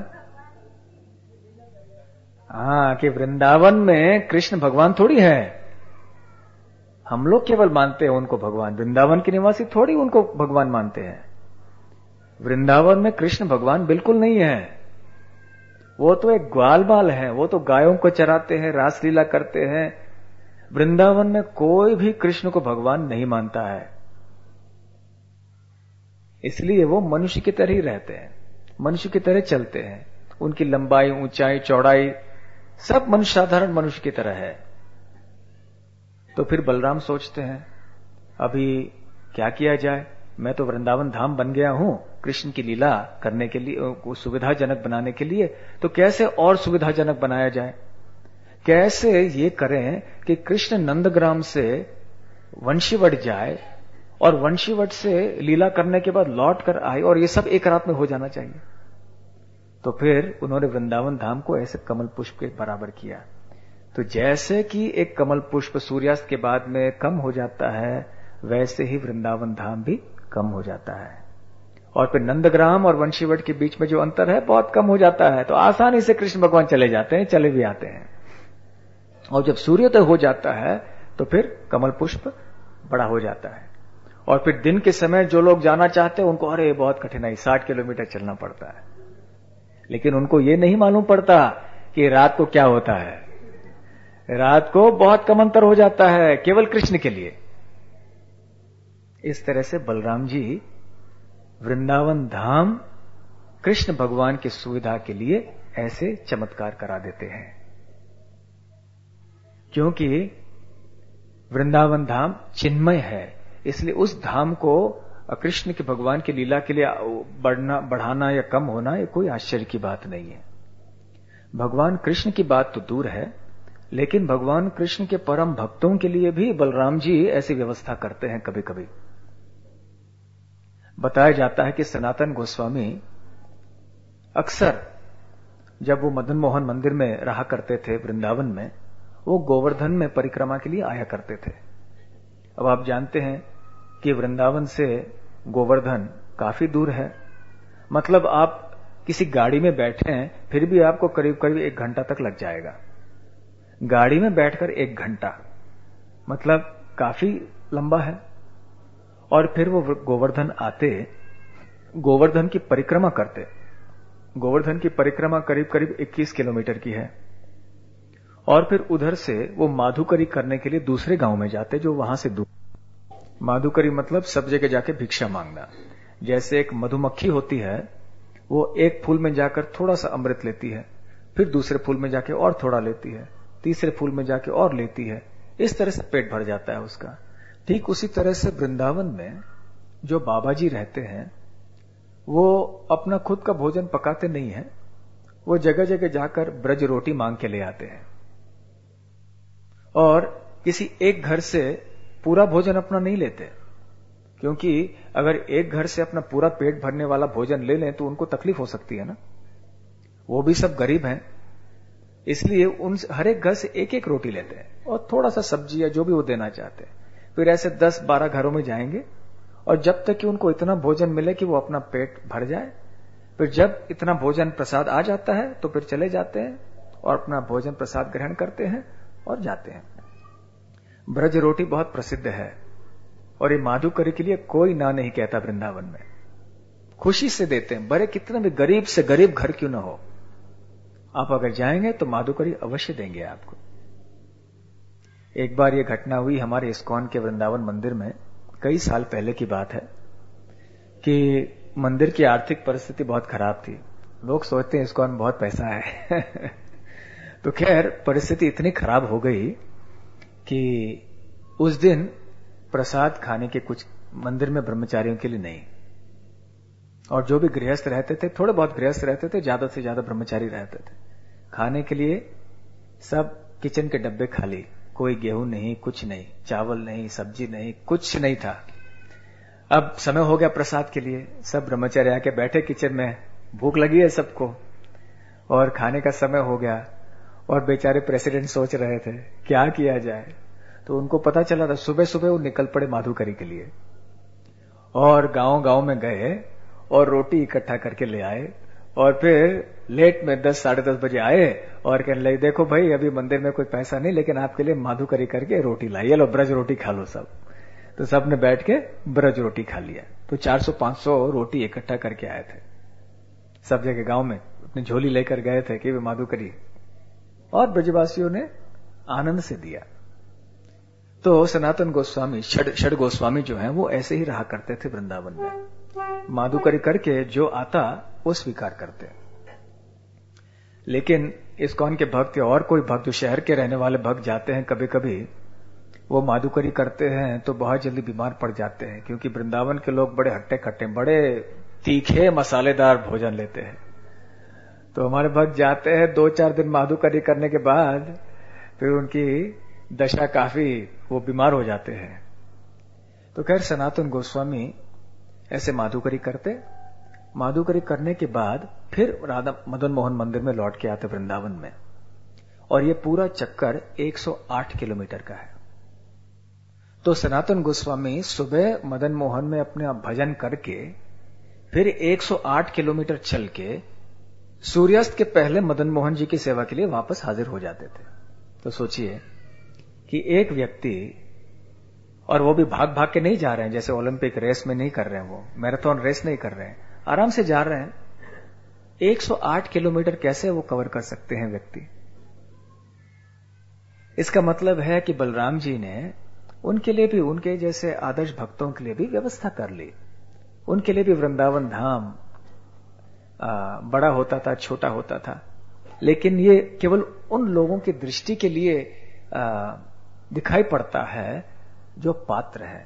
हाँ, कि वृंदावन में कृष्ण भगवान थोड़ी है। हम लोग केवल मानते हैं उनको भगवान, वृंदावन के निवासी थोड़ी उनको भगवान मानते हैं। वृंदावन में कृष्ण भगवान बिल्कुल नहीं है, वो तो एक ग्वाल बाल है, वो तो गायों को चराते हैं, रासलीला करते हैं। वृंदावन में कोई भी कृष्ण को भगवान नहीं मानता है, इसलिए वो मनुष्य की तरह ही रहते हैं, मनुष्य की तरह चलते हैं। उनकी लंबाई, ऊंचाई, चौड़ाई सब मनुष्य, साधारण मनुष्य की तरह है। तो फिर बलराम सोचते हैं, अभी क्या किया जाए? मैं तो वृंदावन धाम बन गया हूं कृष्ण की लीला करने के लिए, सुविधाजनक बनाने के लिए, तो कैसे और सुविधाजनक बनाया जाए? कैसे ये करें कि कृष्ण नंदग्राम से वंशीवट जाए और वंशीवट से लीला करने के बाद लौट कर आए, और ये सब एक रात में हो जाना चाहिए। तो फिर उन्होंने वृंदावन धाम को ऐसे कमल पुष्प के बराबर किया। तो जैसे कि एक कमल पुष्प सूर्यास्त के बाद में कम हो जाता है, वैसे ही वृंदावन धाम भी कम हो जाता है। और फिर नंदग्राम और वंशीवट के बीच में जो अंतर है बहुत कम हो जाता है। तो आसानी से कृष्ण भगवान चले जाते हैं, चले भी आते हैं। और जब सूर्योदय हो जाता है तो फिर कमल पुष्प बड़ा हो जाता है। और फिर दिन के समय जो लोग जाना चाहते हैं उनको अरे बहुत कठिनाई, साठ किलोमीटर चलना पड़ता है। लेकिन उनको ये नहीं मालूम पड़ता कि रात को क्या होता है। रात को बहुत कम अंतर हो जाता है केवल कृष्ण के लिए। इस तरह से बलराम जी वृंदावन धाम कृष्ण भगवान की सुविधा के लिए ऐसे चमत्कार करा देते हैं, क्योंकि वृंदावन धाम चिन्मय है। इसलिए उस धाम को कृष्ण के भगवान की लीला के लिए बढ़ना बढ़ाना या कम होना ये कोई आश्चर्य की बात नहीं है। भगवान कृष्ण की बात तो दूर है, लेकिन भगवान कृष्ण के परम भक्तों के लिए भी बलराम जी ऐसी व्यवस्था करते हैं। कभी कभी बताया जाता है कि सनातन गोस्वामी अक्सर जब वो मदन मोहन मंदिर में रहा करते थे वृंदावन में, वो गोवर्धन में परिक्रमा के लिए आया करते थे। अब आप जानते हैं कि वृंदावन से गोवर्धन काफी दूर है। मतलब आप किसी गाड़ी में बैठे हैं फिर भी आपको करीब करीब एक घंटा तक लग जाएगा। गाड़ी में बैठकर एक घंटा मतलब काफी लंबा है। और फिर वो गोवर्धन आते, गोवर्धन की परिक्रमा करते। गोवर्धन की परिक्रमा करीब करीब इक्कीस किलोमीटर की है। और फिर उधर से वो माधुकरी करने के लिए दूसरे गांव में जाते जो वहां से दूर। माधुकरी मतलब सब जगह जाके भिक्षा मांगना। जैसे एक मधुमक्खी होती है, वो एक फूल में जाकर थोड़ा सा अमृत लेती है, फिर दूसरे फूल में जाके और थोड़ा लेती है, तीसरे फूल में जाके और लेती है। इस तरह से पेट भर जाता है उसका। ठीक उसी तरह से वृंदावन में जो बाबा जी रहते हैं वो अपना खुद का भोजन पकाते नहीं है, वो जगह जगह जाकर ब्रज रोटी मांग के ले आते हैं। और किसी एक घर से पूरा भोजन अपना नहीं लेते, क्योंकि अगर एक घर से अपना पूरा पेट भरने वाला भोजन ले लें तो उनको तकलीफ हो सकती है ना। वो भी सब गरीब हैं, इसलिए उन हर एक घर से एक एक रोटी लेते हैं और थोड़ा सा सब्जी या जो भी वो देना चाहते हैं। फिर ऐसे दस बारह घरों में जाएंगे और जब तक कि उनको इतना भोजन मिले कि वो अपना पेट भर जाए, फिर जब इतना भोजन प्रसाद आ जाता है तो फिर चले जाते हैं और अपना भोजन प्रसाद ग्रहण करते हैं और जाते हैं। ब्रज रोटी बहुत प्रसिद्ध है और ये माधुकरी के लिए कोई ना नहीं कहता। वृंदावन में खुशी से देते हैं, बड़े कितना भी गरीब से गरीब घर क्यों ना हो, आप अगर जाएंगे तो माधुकरी अवश्य देंगे आपको। एक बार ये घटना हुई हमारे इस्कॉन के वृंदावन मंदिर में, कई साल पहले की बात है, कि मंदिर की आर्थिक परिस्थिति बहुत खराब थी। लोग सोचते हैं इस्कॉन में बहुत पैसा है तो खैर परिस्थिति इतनी खराब हो गई कि उस दिन प्रसाद खाने के कुछ मंदिर में ब्रह्मचारियों के लिए नहीं, और जो भी गृहस्थ रहते थे, थोड़े बहुत गृहस्थ रहते थे, ज्यादा से ज्यादा ब्रह्मचारी रहते थे, खाने के लिए सब किचन के डब्बे खाली, कोई गेहूं नहीं, कुछ नहीं, चावल नहीं, सब्जी नहीं, कुछ नहीं था। अब समय हो गया प्रसाद के लिए, सब ब्रह्मचारी आके बैठे किचन में, भूख लगी है सबको और खाने का समय हो गया। और बेचारे प्रेसिडेंट सोच रहे थे क्या किया जाए, तो उनको पता चला था, सुबह सुबह वो निकल पड़े माधुकरी के लिए और गांव गांव में गए और रोटी इकट्ठा करके ले आए। और फिर लेट में दस साढ़े दस बजे आए और कहने लगे, देखो भाई अभी मंदिर में कोई पैसा नहीं, लेकिन आपके लिए माधुकरी करके रोटी लाई, लो ब्रज रोटी खा लो सब। तो सब ने बैठ के ब्रज रोटी खा लिया। तो चार सौ पांच सौ रोटी इकट्ठा करके आए थे, सब जगह गांव में अपनी झोली लेकर गए थे कि वे माधुकरी, और ब्रजवासियों ने आनंद से दिया। तो सनातन गोस्वामी, षड षड गोस्वामी जो हैं वो ऐसे ही रहा करते थे वृंदावन में, माधुकरी करके जो आता वो स्वीकार करते। लेकिन इस्कॉन के भक्त और कोई भक्त जो शहर के रहने वाले भक्त जाते हैं, कभी कभी वो माधुकरी करते हैं तो बहुत जल्दी बीमार पड़ जाते हैं, क्योंकि वृंदावन के लोग बड़े हट्टे कट्टे, बड़े तीखे मसालेदार भोजन लेते हैं। तो हमारे भक्त जाते हैं, दो चार दिन माधुकरी करने के बाद फिर उनकी दशा काफी, वो बीमार हो जाते हैं। तो खैर सनातन गोस्वामी ऐसे माधुकरी करते, माधुकरी करने के बाद फिर राधा मदन मोहन मंदिर में लौट के आते वृंदावन में, और ये पूरा चक्कर एक सौ आठ किलोमीटर का है। तो सनातन गोस्वामी सुबह मदन मोहन में अपने भजन करके फिर एक सौ आठ किलोमीटर चल के सूर्यास्त के पहले मदन मोहन जी की सेवा के लिए वापस हाजिर हो जाते थे। तो सोचिए कि एक व्यक्ति, और वो भी भाग भाग के नहीं जा रहे हैं, जैसे ओलंपिक रेस में नहीं कर रहे हैं, वो मैराथन रेस नहीं कर रहे हैं, आराम से जा रहे हैं। एक सौ आठ किलोमीटर कैसे वो कवर कर सकते हैं व्यक्ति? इसका मतलब है कि बलराम जी ने उनके लिए भी, उनके जैसे आदर्श भक्तों के लिए भी व्यवस्था कर ली। उनके लिए भी वृंदावन धाम आ, बड़ा होता था, छोटा होता था, लेकिन ये केवल उन लोगों की दृष्टि के लिए आ, दिखाई पड़ता है जो पात्र है।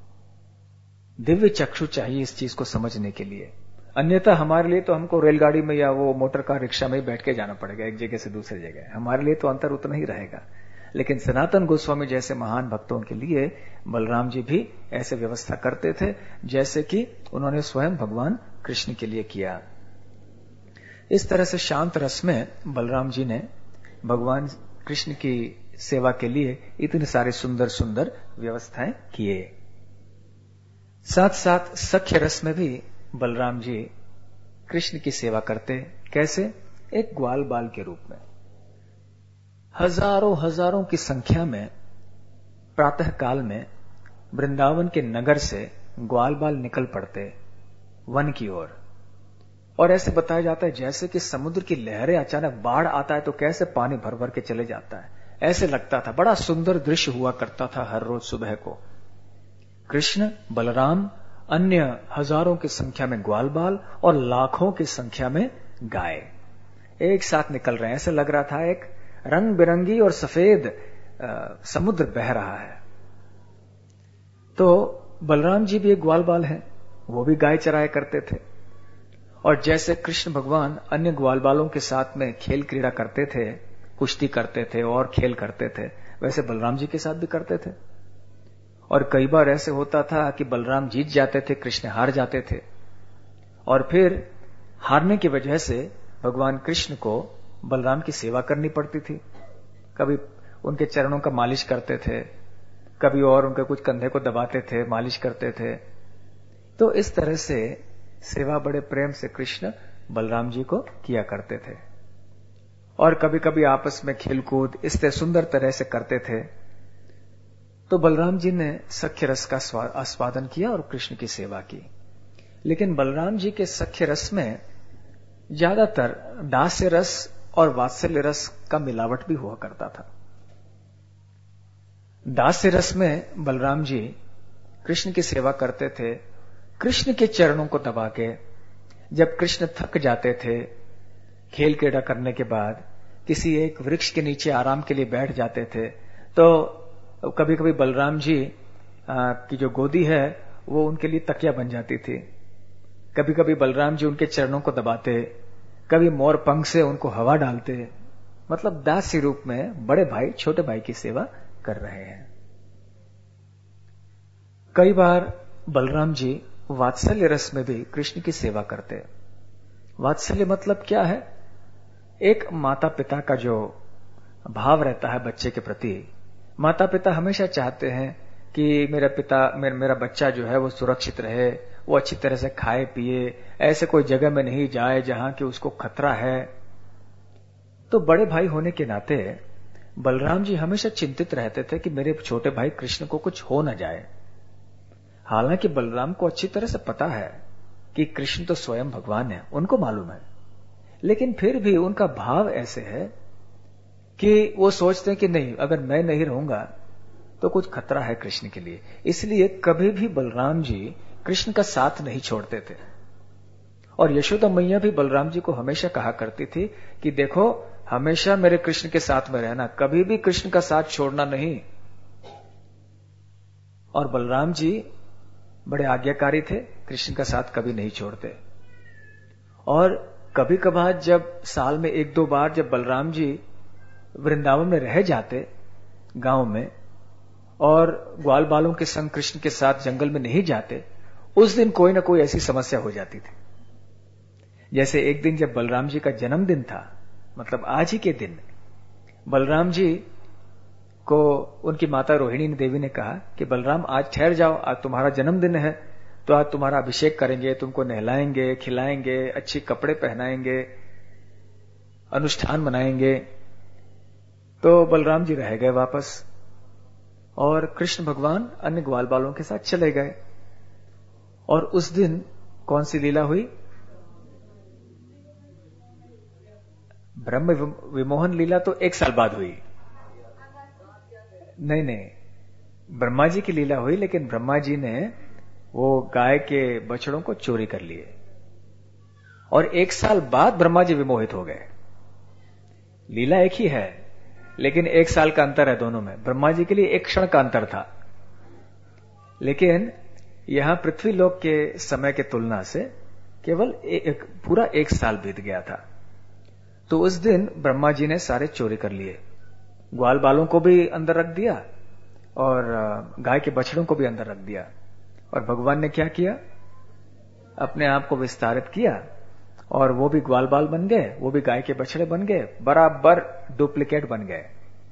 दिव्य चक्षु चाहिए इस चीज को समझने के लिए, अन्यथा हमारे लिए तो हमको रेलगाड़ी में या वो मोटर कार रिक्शा में ही बैठ के जाना पड़ेगा एक जगह से दूसरी जगह, हमारे लिए तो अंतर उतना ही रहेगा। लेकिन सनातन गोस्वामी जैसे महान भक्तों के लिए बलराम जी भी ऐसे व्यवस्था करते थे, जैसे कि उन्होंने स्वयं भगवान कृष्ण के लिए किया। इस तरह से शांत रस में बलराम जी ने भगवान कृष्ण की सेवा के लिए इतने सारे सुंदर सुंदर व्यवस्थाएं किए। साथ साथ सख्य रस में भी बलराम जी कृष्ण की सेवा करते। कैसे? एक ग्वाल बाल के रूप में। हजारों हजारों की संख्या में प्रातः काल में वृंदावन के नगर से ग्वाल बाल निकल पड़ते वन की ओर, और, और ऐसे बताया जाता है जैसे कि समुद्र की लहरें, अचानक बाढ़ आता है तो कैसे पानी भर भर के चले जाता है, ऐसे लगता था। बड़ा सुंदर दृश्य हुआ करता था हर रोज सुबह को। कृष्ण, बलराम, अन्य हजारों की संख्या में ग्वाल बाल और लाखों की संख्या में गाय एक साथ निकल रहे हैं। ऐसे लग रहा था एक रंग बिरंगी और सफेद समुद्र बह रहा है। तो बलराम जी भी एक ग्वाल बाल हैं, वो भी गाय चराया करते थे। और जैसे कृष्ण भगवान अन्य ग्वाल बालों के साथ में खेल क्रीड़ा करते थे, कुश्ती करते थे और खेल करते थे, वैसे बलराम जी के साथ भी करते थे। और कई बार ऐसे होता था कि बलराम जीत जाते थे, कृष्ण हार जाते थे, और फिर हारने की वजह से भगवान कृष्ण को बलराम की सेवा करनी पड़ती थी। कभी उनके चरणों का मालिश करते थे, कभी और उनके कुछ कंधे को दबाते थे, मालिश करते थे। तो इस तरह से सेवा बड़े प्रेम से कृष्ण बलराम जी को किया करते थे। और कभी कभी आपस में खेलकूद इस तरह सुंदर तरह से करते थे। तो बलराम जी ने सख्य रस का आस्वादन किया और कृष्ण की सेवा की। लेकिन बलराम जी के सख्य रस में ज्यादातर दास्य रस और वात्सल्य रस का मिलावट भी हुआ करता था। दास्य रस में बलराम जी कृष्ण की सेवा करते थे, कृष्ण के चरणों को दबा के। जब कृष्ण थक जाते थे खेल क्रीड़ा करने के बाद, किसी एक वृक्ष के नीचे आराम के लिए बैठ जाते थे, तो कभी कभी बलराम जी की जो गोदी है वो उनके लिए तकिया बन जाती थी। कभी कभी बलराम जी उनके चरणों को दबाते, कभी मोर पंख से उनको हवा डालते। मतलब दासी रूप में बड़े भाई छोटे भाई की सेवा कर रहे हैं। कई बार बलराम जी वात्सल्य रस में भी कृष्ण की सेवा करते। वात्सल्य मतलब क्या है? एक माता पिता का जो भाव रहता है बच्चे के प्रति। माता पिता हमेशा चाहते हैं कि मेरा पिता मेरा, मेरा बच्चा जो है वो सुरक्षित रहे, वो अच्छी तरह से खाए पिए, ऐसे कोई जगह में नहीं जाए जहां कि उसको खतरा है। तो बड़े भाई होने के नाते बलराम जी हमेशा चिंतित रहते थे कि मेरे छोटे भाई कृष्ण को कुछ हो न जाए। हालांकि बलराम को अच्छी तरह से पता है कि कृष्ण तो स्वयं भगवान है, उनको मालूम है, लेकिन फिर भी उनका भाव ऐसे है कि वो सोचते हैं कि नहीं, अगर मैं नहीं रहूंगा तो कुछ खतरा है कृष्ण के लिए। इसलिए कभी भी बलराम जी कृष्ण का साथ नहीं छोड़ते थे। और यशोदा मैया भी बलराम जी को हमेशा कहा करती थी कि देखो, हमेशा मेरे कृष्ण के साथ में रहना, कभी भी कृष्ण का साथ छोड़ना नहीं। और बलराम जी बड़े आज्ञाकारी थे, कृष्ण का साथ कभी नहीं छोड़ते। और कभी कभार जब साल में एक दो बार जब बलराम जी वृंदावन में रह जाते गांव में और ग्वाल बालों के संग कृष्ण के साथ जंगल में नहीं जाते, उस दिन कोई ना कोई ऐसी समस्या हो जाती थी। जैसे एक दिन जब बलराम जी का जन्मदिन था, मतलब आज ही के दिन, बलराम जी को उनकी माता रोहिणी देवी ने कहा कि बलराम आज ठहर जाओ, आज तुम्हारा जन्मदिन है, तो आज तुम्हारा अभिषेक करेंगे, तुमको नहलाएंगे, खिलाएंगे, अच्छे कपड़े पहनाएंगे, अनुष्ठान मनाएंगे। तो बलराम जी रह गए वापस और कृष्ण भगवान अन्य ग्वाल बालों के साथ चले गए। और उस दिन कौन सी लीला हुई? ब्रह्म विमोहन लीला तो एक साल बाद हुई। नहीं नहीं, ब्रह्मा जी की लीला हुई, लेकिन ब्रह्मा जी ने वो गाय के बछड़ों को चोरी कर लिए और एक साल बाद ब्रह्मा जी विमोहित हो गए। लीला एक ही है, लेकिन एक साल का अंतर है दोनों में। ब्रह्मा जी के लिए एक क्षण का अंतर था, लेकिन यहां पृथ्वी लोक के समय के तुलना से केवल एक, पूरा एक साल बीत गया था। तो उस दिन ब्रह्मा जी ने सारे चोरी कर लिए, ग्वाल बालों को भी अंदर रख दिया और गाय के बछड़ों को भी अंदर रख दिया। और भगवान ने क्या किया? अपने आप को विस्तारित किया और वो भी ग्वाल बाल बन गए, वो भी गाय के बछड़े बन गए, बराबर डुप्लीकेट बन गए।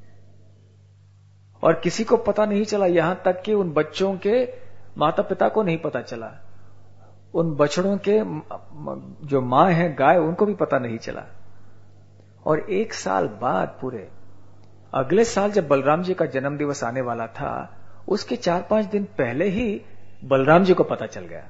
और किसी को पता नहीं चला, यहां तक कि उन बच्चों के माता पिता को नहीं पता चला, उन बछड़ों के जो मां है गाय, उनको भी पता नहीं चला। और एक साल बाद, पूरे अगले साल जब बलराम जी का जन्म दिवस आने वाला था, उसके चार पांच दिन पहले ही बलराम जी को पता चल गया।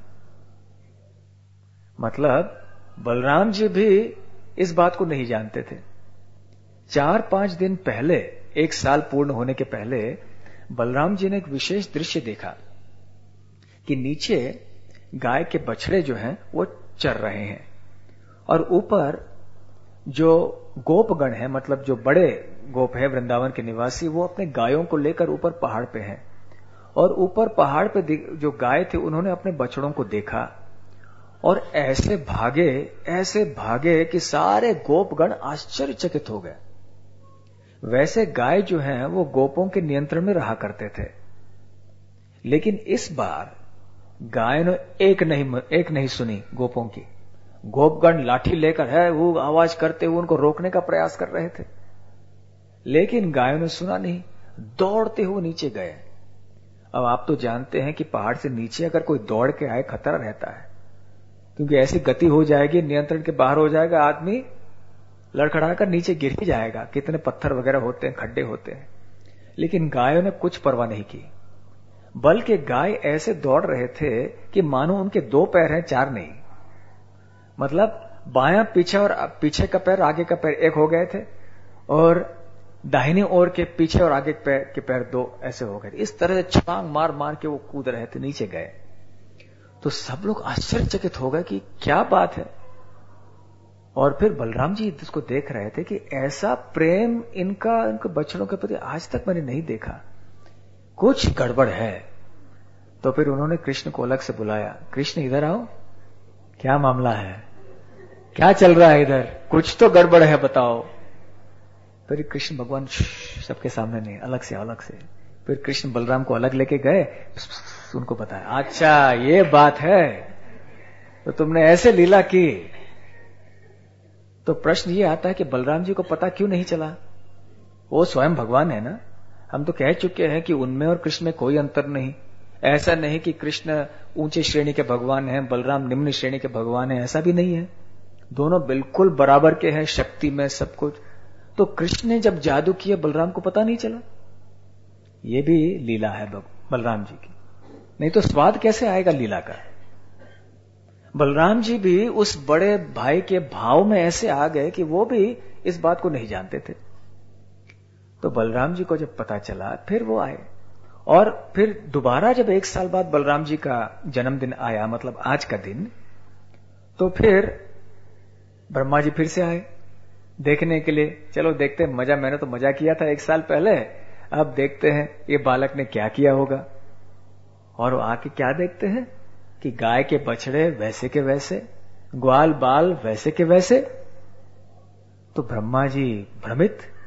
मतलब बलराम जी भी इस बात को नहीं जानते थे। चार पांच दिन पहले, एक साल पूर्ण होने के पहले, बलराम जी ने एक विशेष दृश्य देखा कि नीचे गाय के बछड़े जो हैं वो चर रहे हैं और ऊपर जो गोपगण है, मतलब जो बड़े गोप है वृंदावन के निवासी, वो अपने गायों को लेकर ऊपर पहाड़ पे हैं। और ऊपर पहाड़ पे जो गाय थे उन्होंने अपने बछड़ों को देखा और ऐसे भागे ऐसे भागे कि सारे गोपगण आश्चर्यचकित हो गए। वैसे गाय जो है वो गोपों के नियंत्रण में रहा करते थे, लेकिन इस बार गाय ने एक नहीं एक नहीं सुनी गोपों की। गोपगण लाठी लेकर है वो आवाज करते हुए उनको रोकने का प्रयास कर रहे थे, लेकिन गायों ने सुना नहीं, दौड़ते हुए नीचे गए। अब आप तो जानते हैं कि पहाड़ से नीचे अगर कोई दौड़ के आए खतरा रहता है, क्योंकि ऐसी गति हो जाएगी, नियंत्रण के बाहर हो जाएगा, आदमी लड़खड़ाकर नीचे गिर ही जाएगा। कितने पत्थर वगैरह होते हैं, खड्डे होते हैं। लेकिन गायों ने कुछ परवाह नहीं की, बल्कि गाय ऐसे दौड़ रहे थे कि मानो उनके दो पैर हैं, चार नहीं। मतलब बायां पीछे और पीछे का पैर, आगे का पैर एक हो गए थे, और दाहिनी ओर के पीछे और आगे के पैर के पैर दो ऐसे हो गए। इस तरह से छलांग मार मार के वो कूद रहे थे, नीचे गए। तो सब लोग आश्चर्यचकित हो गए कि क्या बात है। और फिर बलराम जी इसको देख रहे थे कि ऐसा प्रेम इनका इनके बछड़ों के प्रति आज तक मैंने नहीं देखा, कुछ गड़बड़ है। तो फिर उन्होंने कृष्ण को अलग से बुलाया, कृष्ण इधर आओ, क्या मामला है, क्या चल रहा है इधर, कुछ तो गड़बड़ है, बताओ। फिर कृष्ण भगवान सबके सामने नहीं, अलग से अलग से फिर कृष्ण बलराम को अलग लेके गए, उनको बताया, अच्छा ये बात है, तो तुमने ऐसे लीला की। तो प्रश्न ये आता है कि बलराम जी को पता क्यों नहीं चला? वो स्वयं भगवान है ना। हम तो कह चुके हैं कि उनमें और कृष्ण में कोई अंतर नहीं। ऐसा नहीं कि कृष्ण ऊंचे श्रेणी के भगवान हैं, बलराम निम्न श्रेणी के भगवान हैं, ऐसा भी नहीं है। दोनों बिल्कुल बराबर के हैं, शक्ति में सब कुछ। तो कृष्ण ने जब जादू किया, बलराम को पता नहीं चला। ये भी लीला है बलराम जी की, नहीं तो स्वाद कैसे आएगा लीला का। बलराम जी भी उस बड़े भाई के भाव में ऐसे आ गए कि वो भी इस बात को नहीं जानते थे। तो बलराम जी को जब पता चला, फिर वो आए। और फिर दोबारा जब एक साल बाद बलराम जी का जन्मदिन आया, मतलब आज का दिन, तो फिर ब्रह्मा जी फिर से आए देखने के लिए। चलो देखते हैं, मजा, मैंने तो मजा किया था एक साल पहले, अब देखते हैं ये बालक ने क्या किया होगा। और वो आके क्या देखते हैं कि गाय के बछड़े वैसे के वैसे, ग्वाल बाल वैसे के वैसे। तो ब्रह्मा जी भ्रमित,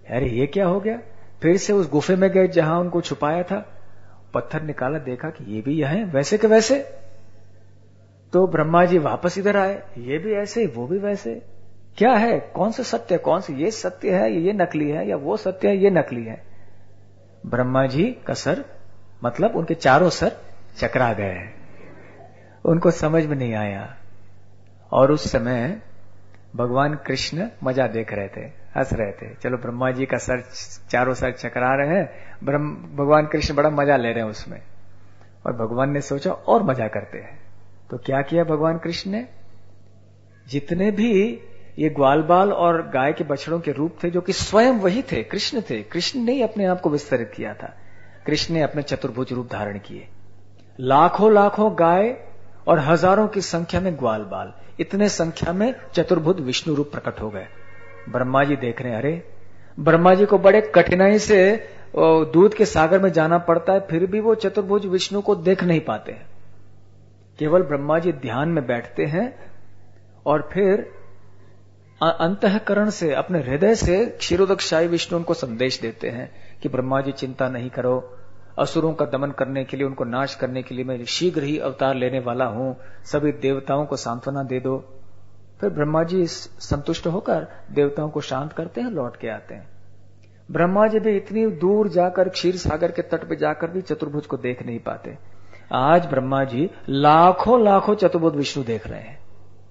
अरे ये क्या हो गया? फिर से उस गुफे में गए जहां उनको छुपाया था, पत्थर निकाला, देखा कि ये भी यह वैसे के वैसे। तो ब्रह्मा जी वापस इधर आए, ये भी ऐसे वो भी वैसे, क्या है, कौन सा सत्य, कौन सा ये सत्य है, ये नकली है, या वो सत्य है, ये नकली है। ब्रह्मा जी का सर, मतलब उनके चारों सर चकरा गए, उनको समझ में नहीं आया। और उस समय भगवान कृष्ण मजा देख रहे थे, हंस रहे थे। चलो ब्रह्मा जी का सर, चारों सर चकरा रहे हैं, ब्रह्म भगवान कृष्ण बड़ा मजा ले रहे हैं उसमें। और भगवान ने सोचा और मजा करते हैं, तो क्या किया भगवान कृष्ण ने, जितने भी ये ग्वाल बाल और गाय के बछड़ों के रूप थे, जो कि स्वयं वही थे, कृष्ण थे, कृष्ण ने ही अपने आप को विस्तरित किया था, कृष्ण ने अपने चतुर्भुज रूप धारण किए। लाखों लाखों गाय और हजारों की संख्या में ग्वाल बाल, इतने संख्या में चतुर्भुज विष्णु रूप प्रकट हो गए। ब्रह्मा जी देख रहे हैं, अरे ब्रह्मा जी को बड़े कठिनाई से दूध के सागर में जाना पड़ता है, फिर भी वो चतुर्भुज विष्णु को देख नहीं पाते हैं। केवल ब्रह्मा जी ध्यान में बैठते हैं और फिर अंतःकरण से, अपने हृदय से क्षीरोदकशाही विष्णु उनको संदेश देते हैं कि ब्रह्मा जी चिंता नहीं करो, असुरों का दमन करने के लिए, उनको नाश करने के लिए मैं शीघ्र ही अवतार लेने वाला हूं, सभी देवताओं को सांत्वना दे दो। फिर ब्रह्मा जी संतुष्ट होकर देवताओं को शांत करते हैं, लौट के आते हैं। ब्रह्मा जी भी इतनी दूर जाकर, क्षीर सागर के तट पे जाकर भी चतुर्भुज को देख नहीं पाते। आज ब्रह्मा जी लाखों लाखों चतुर्भुज विष्णु देख रहे हैं।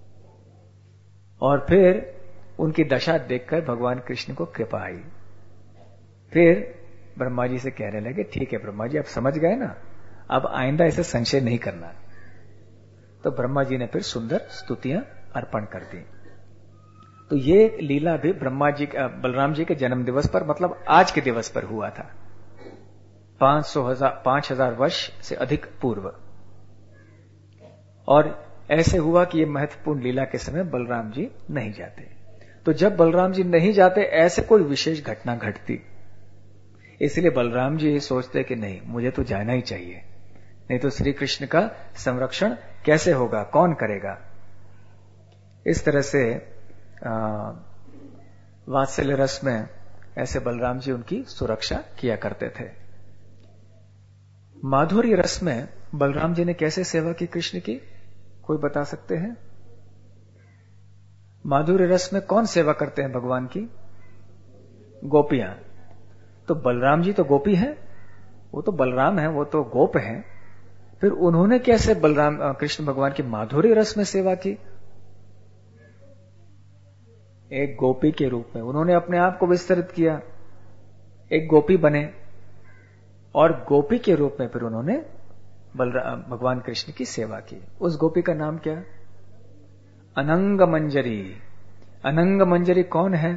और फिर उनकी दशा देखकर भगवान कृष्ण को कृपा आई। फिर ब्रह्मा जी से कहने लगे, ठीक है ब्रह्मा जी, आप समझ गए ना, अब आइंदा ऐसे संशय नहीं करना। तो ब्रह्मा जी ने फिर सुंदर स्तुतियां अर्पण कर दी। तो ये लीला भी ब्रह्मा जी, बलराम जी के जन्म दिवस पर, मतलब आज के दिवस पर हुआ था, पांच सौ हजार पांच हजार वर्ष से अधिक पूर्व। और ऐसे हुआ कि ये महत्वपूर्ण लीला के समय बलराम जी नहीं जाते। तो जब बलराम जी नहीं जाते, ऐसे कोई विशेष घटना घटती, इसलिए बलराम जी सोचते कि नहीं, मुझे तो जाना ही चाहिए, नहीं तो श्री कृष्ण का संरक्षण कैसे होगा, कौन करेगा। इस तरह से वात्सल्य रस में ऐसे बलराम जी उनकी सुरक्षा किया करते थे। माधुर्य रस में बलराम जी ने कैसे सेवा की कृष्ण की, कोई बता सकते हैं? माधुर्य रस में कौन सेवा करते हैं भगवान की? गोपियां। तो बलराम जी तो गोपी हैं, वो तो बलराम हैं, वो तो गोप हैं, फिर उन्होंने कैसे बलराम कृष्ण भगवान की माधुर्य रस में सेवा की? एक गोपी के रूप में उन्होंने अपने आप को विस्तृत किया, एक गोपी बने, और गोपी के रूप में फिर उन्होंने बलराम भगवान कृष्ण की सेवा की। उस गोपी का नाम क्या? अनंग मंजरी। अनंग मंजरी कौन है?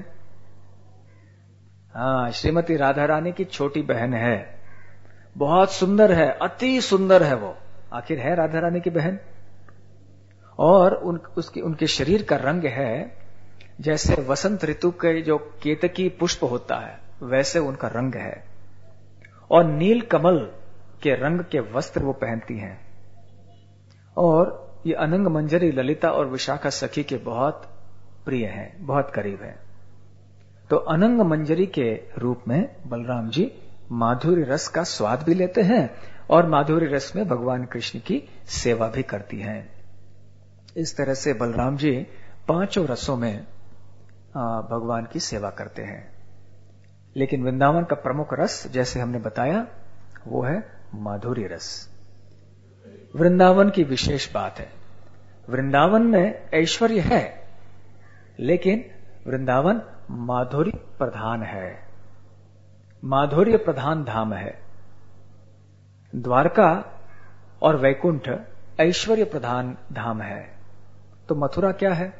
हाँ, श्रीमती राधा रानी की छोटी बहन है, बहुत सुंदर है, अति सुंदर है वो, आखिर है राधा रानी की बहन। और उन, उसकी उनके शरीर का रंग है जैसे वसंत ऋतु के जो केतकी पुष्प होता है, वैसे उनका रंग है। और नील कमल के रंग के वस्त्र वो पहनती हैं। और ये अनंग मंजरी ललिता और विशाखा सखी के बहुत प्रिय हैं, बहुत करीब हैं। तो अनंग मंजरी के रूप में बलराम जी माधुर्य रस का स्वाद भी लेते हैं और माधुर्य रस में भगवान कृष्ण की सेवा भी करती हैं। इस तरह से बलराम जी पांचों रसों में भगवान की सेवा करते हैं। लेकिन वृंदावन का प्रमुख रस, जैसे हमने बताया, वो है माधुर्य रस। वृंदावन की विशेष बात है, वृंदावन में ऐश्वर्य है, लेकिन वृंदावन माधुर्य प्रधान है, माधुर्य प्रधान धाम है। द्वारका और वैकुंठ ऐश्वर्य प्रधान धाम है। तो मथुरा क्या है?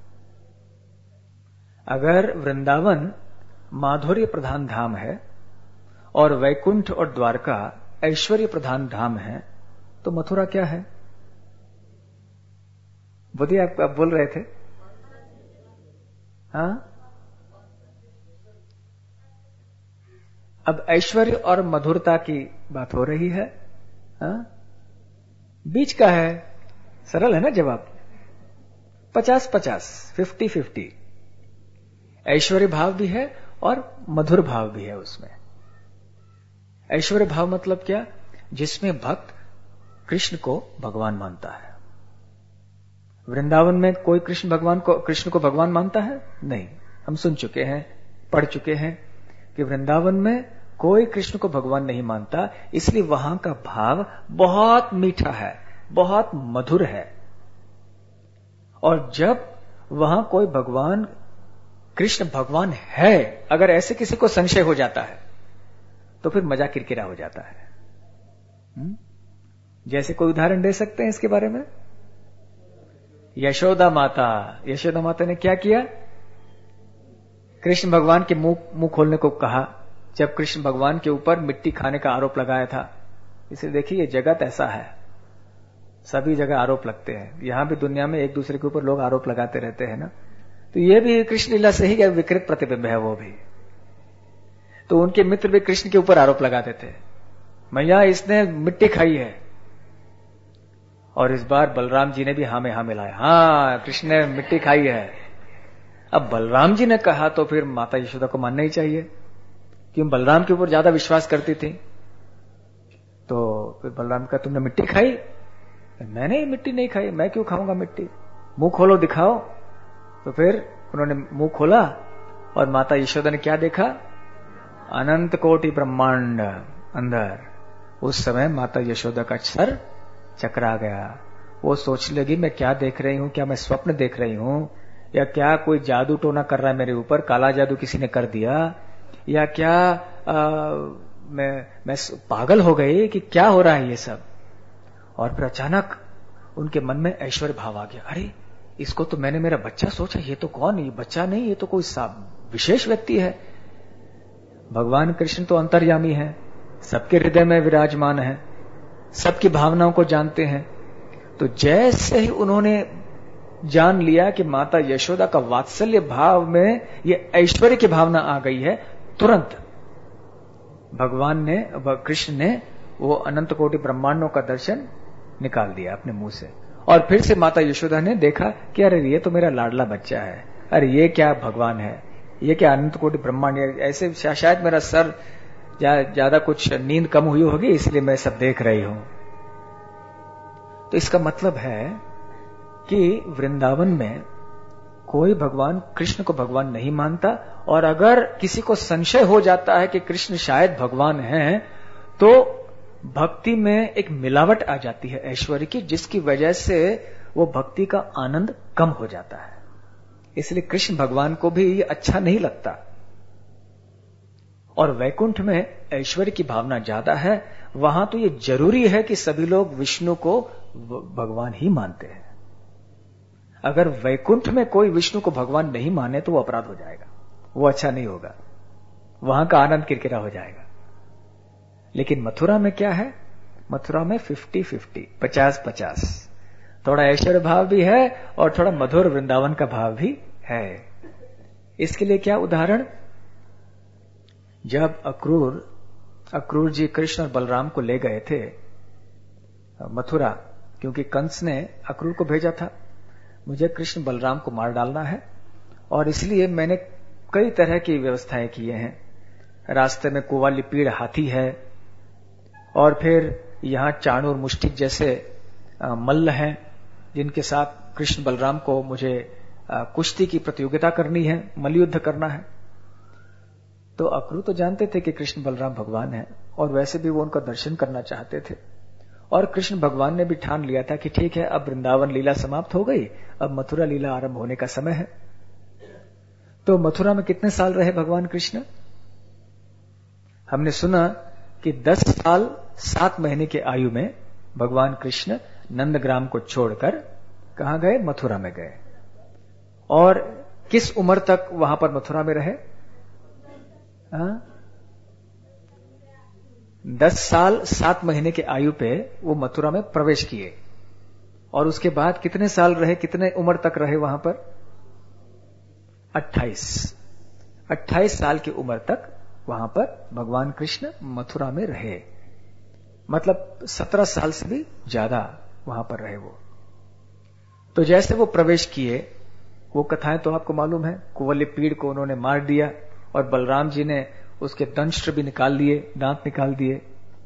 अगर वृंदावन माधुर्य प्रधान धाम है और वैकुंठ और द्वारका ऐश्वर्य प्रधान धाम है, तो मथुरा क्या है? बोलिए, आप, आप बोल रहे थे। हाँ, अब ऐश्वर्य और मधुरता की बात हो रही है। हाँ, बीच का है, सरल है ना जवाब, पचास पचास, फिफ्टी फिफ्टी। ऐश्वर्य भाव भी है और मधुर भाव भी है उसमें। ऐश्वर्य भाव मतलब क्या? जिसमें भक्त कृष्ण को भगवान मानता है। वृंदावन में कोई कृष्ण भगवान को कृष्ण को भगवान मानता है? नहीं। हम सुन चुके हैं, पढ़ चुके हैं कि वृंदावन में कोई कृष्ण को भगवान नहीं मानता, इसलिए वहां का भाव बहुत मीठा है, बहुत मधुर है। और जब वहां कोई भगवान कृष्ण भगवान है, अगर ऐसे किसी को संशय हो जाता है तो फिर मजा किरकिरा हो जाता है। हुँ? जैसे कोई उदाहरण दे सकते हैं इसके बारे में? यशोदा माता, यशोदा माता ने क्या किया? कृष्ण भगवान के मुंह मुंह खोलने को कहा जब कृष्ण भगवान के ऊपर मिट्टी खाने का आरोप लगाया था। इसे देखिए, ये जगत ऐसा है, सभी जगह आरोप लगते हैं। यहां भी दुनिया में एक दूसरे के ऊपर लोग आरोप लगाते रहते हैं ना, तो ये भी कृष्ण लीला से ही विकृत प्रतिबिंब है वो भी। तो उनके मित्र भी कृष्ण के ऊपर आरोप लगाते थे, मैया इसने मिट्टी खाई है। और इस बार बलराम जी ने भी हाँ में हाँ मिलाया, हाँ कृष्ण ने मिट्टी खाई है। अब बलराम जी ने कहा तो फिर माता यशोदा को मानना ही चाहिए, क्यों बलराम के ऊपर ज्यादा विश्वास करती थी। तो फिर बलराम का तुमने मिट्टी खाई? मैंने मिट्टी नहीं खाई, मैं क्यों खाऊंगा मिट्टी, मुंह खोलो दिखाओ। तो फिर उन्होंने मुंह खोला और माता यशोदा ने क्या देखा? अनंत कोटि ब्रह्मांड अंदर। उस समय माता यशोदा का सर चकरा गया। वो सोचने लगी मैं क्या देख रही हूं, क्या मैं स्वप्न देख रही हूं, या क्या कोई जादू टोना कर रहा है मेरे ऊपर, काला जादू किसी ने कर दिया, या क्या आ, मैं मैं पागल हो गई कि क्या हो रहा है ये सब। और फिर अचानक उनके मन में ऐश्वर्य भाव आ गया, अरे इसको तो मैंने मेरा बच्चा सोचा, ये तो कौन, ये बच्चा नहीं, ये तो कोई विशेष व्यक्ति है। भगवान कृष्ण तो अंतर्यामी है, सबके हृदय में विराजमान है, सबकी भावनाओं को जानते हैं। तो जैसे ही उन्होंने जान लिया कि माता यशोदा का वात्सल्य भाव में ये ऐश्वर्य की भावना आ गई है, तुरंत भगवान ने, कृष्ण ने वो अनंत कोटि ब्रह्मांडों का दर्शन निकाल दिया अपने मुंह से। और फिर से माता यशोदा ने देखा कि अरे ये तो मेरा लाडला बच्चा है, अरे ये क्या भगवान है, ये क्या अनंत कोटि ब्रह्मांड, ऐसे शायद मेरा सर ज्यादा कुछ नींद कम हुई होगी इसलिए मैं सब देख रही हूं। तो इसका मतलब है कि वृंदावन में कोई भगवान कृष्ण को भगवान नहीं मानता, और अगर किसी को संशय हो जाता है कि कृष्ण शायद भगवान हैं, तो भक्ति में एक मिलावट आ जाती है ऐश्वर्य की, जिसकी वजह से वो भक्ति का आनंद कम हो जाता है। इसलिए कृष्ण भगवान को भी ये अच्छा नहीं लगता। और वैकुंठ में ऐश्वर्य की भावना ज्यादा है, वहां तो ये जरूरी है कि सभी लोग विष्णु को भगवान ही मानते हैं। अगर वैकुंठ में कोई विष्णु को भगवान नहीं माने तो वो अपराध हो जाएगा, वो अच्छा नहीं होगा, वहां का आनंद किरकिरा हो जाएगा। लेकिन मथुरा में क्या है? मथुरा में फिफ्टी फिफ्टी, पचास पचास, थोड़ा ऐश्वर्य भाव भी है और थोड़ा मधुर वृंदावन का भाव भी है। इसके लिए क्या उदाहरण? जब अक्रूर अक्रूर जी कृष्ण और बलराम को ले गए थे मथुरा, क्योंकि कंस ने अक्रूर को भेजा था मुझे कृष्ण बलराम को मार डालना है, और इसलिए मैंने कई तरह की व्यवस्थाएं किए हैं। रास्ते में कुवालिपीड़ हाथी है, और फिर यहां चाणूर मुष्टिक जैसे मल्ल हैं जिनके साथ कृष्ण बलराम को मुझे कुश्ती की प्रतियोगिता करनी है, मल्लयुद्ध करना है। तो अक्रूर तो जानते थे कि कृष्ण बलराम भगवान है, और वैसे भी वो उनका दर्शन करना चाहते थे। और कृष्ण भगवान ने भी ठान लिया था कि ठीक है, अब वृंदावन लीला समाप्त हो गई, अब मथुरा लीला आरंभ होने का समय है। तो मथुरा में कितने साल रहे भगवान कृष्ण? हमने सुना कि दस साल सात महीने की आयु में भगवान कृष्ण नंदग्राम को छोड़कर कहां गए? मथुरा में गए। और किस उम्र तक वहां पर मथुरा में रहे? हाँ? दस साल सात महीने की आयु पे वो मथुरा में प्रवेश किए, और उसके बाद कितने साल रहे, कितने उम्र तक रहे वहां पर? अट्ठाईस अट्ठाईस साल की उम्र तक वहां पर भगवान कृष्ण मथुरा में रहे। मतलब सत्रह साल से भी ज्यादा वहां पर रहे वो। तो जैसे वो प्रवेश किए, वो कथाएं तो आपको मालूम है, कुवल्यपीड़ को उन्होंने मार दिया, और बलराम जी ने उसके दंष्ट्र भी निकाल लिए, दांत निकाल दिए।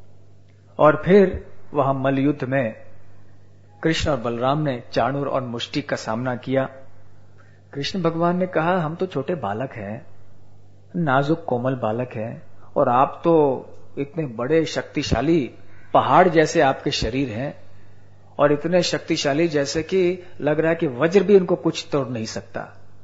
और फिर वहां मल्ल युद्ध में कृष्ण और बलराम ने चाणूर और मुष्टिक का सामना किया। कृष्ण भगवान ने कहा, हम तो छोटे बालक हैं, नाजुक कोमल बालक हैं, और आप तो इतने बड़े शक्तिशाली पहाड़ जैसे आपके शरीर हैं, और इतने शक्तिशाली जैसे कि लग रहा है कि वज्र भी उनको कुछ तोड़ नहीं सकता,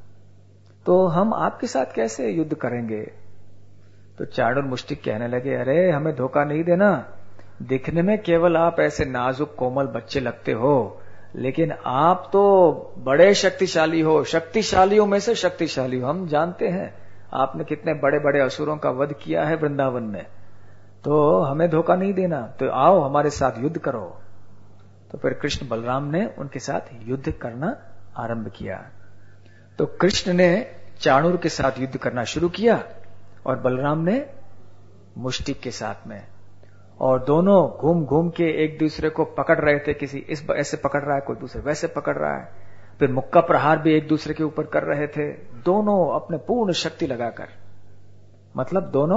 तो हम आपके साथ कैसे युद्ध करेंगे। तो चाणूर मुष्टिक कहने लगे, अरे हमें धोखा नहीं देना, दिखने में केवल आप ऐसे नाजुक कोमल बच्चे लगते हो, लेकिन आप तो बड़े शक्तिशाली हो, शक्तिशालियों में से शक्तिशाली हो। हम जानते हैं आपने कितने बड़े बड़े असुरों का वध किया है वृंदावन में, तो हमें धोखा नहीं देना, तो आओ हमारे साथ युद्ध करो। तो फिर कृष्ण बलराम ने उनके साथ युद्ध करना आरंभ किया। तो कृष्ण ने चाणूर के साथ युद्ध करना शुरू किया और बलराम ने मुष्टिक के साथ में, और दोनों घूम घूम के एक दूसरे को पकड़ रहे थे। किसी इस ऐसे पकड़ रहा है, कोई दूसरे वैसे पकड़ रहा है, फिर मुक्का प्रहार भी एक दूसरे के ऊपर कर रहे थे, दोनों अपने पूर्ण शक्ति लगाकर। मतलब दोनों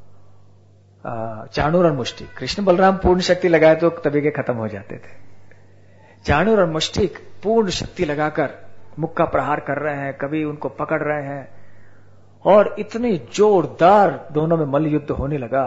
चाणूर और मुष्टिक, कृष्ण बलराम पूर्ण शक्ति लगाए तो तबीके खत्म हो जाते थे। चाणूर और मुष्टिक पूर्ण शक्ति लगाकर मुक्का प्रहार कर रहे हैं, कभी उनको पकड़ रहे हैं, और इतने जोरदार दोनों में मल्ल युद्ध होने लगा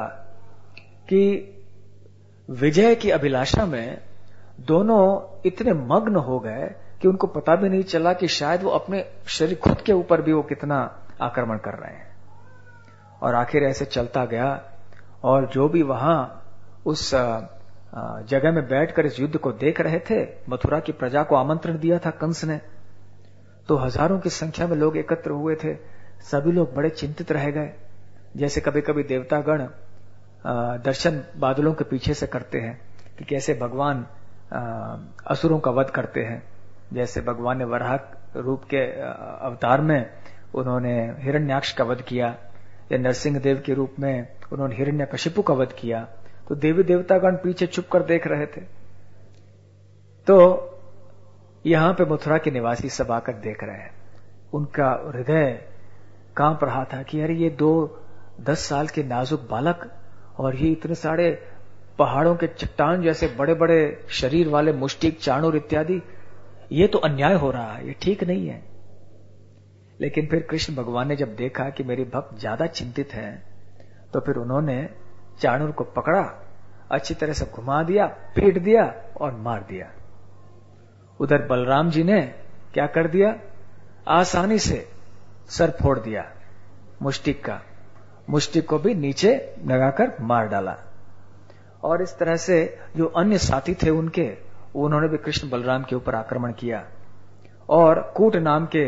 कि विजय की अभिलाषा में दोनों इतने मग्न हो गए कि उनको पता भी नहीं चला कि शायद वो अपने शरीर खुद के ऊपर भी वो कितना आक्रमण कर रहे हैं। और आखिर ऐसे चलता गया, और जो भी वहां उस जगह में बैठकर इस युद्ध को देख रहे थे, मथुरा की प्रजा को आमंत्रण दिया था कंस ने, तो हजारों की संख्या में लोग एकत्र हुए थे। सभी लोग बड़े चिंतित रह गए, जैसे कभी कभी देवतागण दर्शन बादलों के पीछे से करते हैं कि कैसे भगवान असुरों का वध करते हैं। जैसे भगवान ने वराह रूप के अवतार में उन्होंने हिरण्याक्ष का वध किया, या नरसिंह देव के रूप में उन्होंने हिरण्यकशिपु का वध किया, तो देवी देवतागण पीछे छुप कर देख रहे थे। तो यहां पे मथुरा के निवासी सब आकर देख रहे हैं, उनका हृदय कांप रहा था कि अरे ये दो दस साल के नाजुक बालक और ये इतने सारे पहाड़ों के चट्टान जैसे बड़े बड़े शरीर वाले मुष्टिक, चाणूर इत्यादि, ये तो अन्याय हो रहा है, ये ठीक नहीं है। लेकिन फिर कृष्ण भगवान ने जब देखा कि मेरे भक्त ज्यादा चिंतित हैं, तो फिर उन्होंने चाणूर को पकड़ा, अच्छी तरह से घुमा दिया, पीट दिया और मार दिया। उधर बलराम जी ने क्या कर दिया, आसानी से सर फोड़ दिया मुष्टिक का, मुष्टिक को भी नीचे लगाकर मार डाला। और इस तरह से जो अन्य साथी थे उनके, उन्होंने भी कृष्ण बलराम के ऊपर आक्रमण किया, और कूट नाम के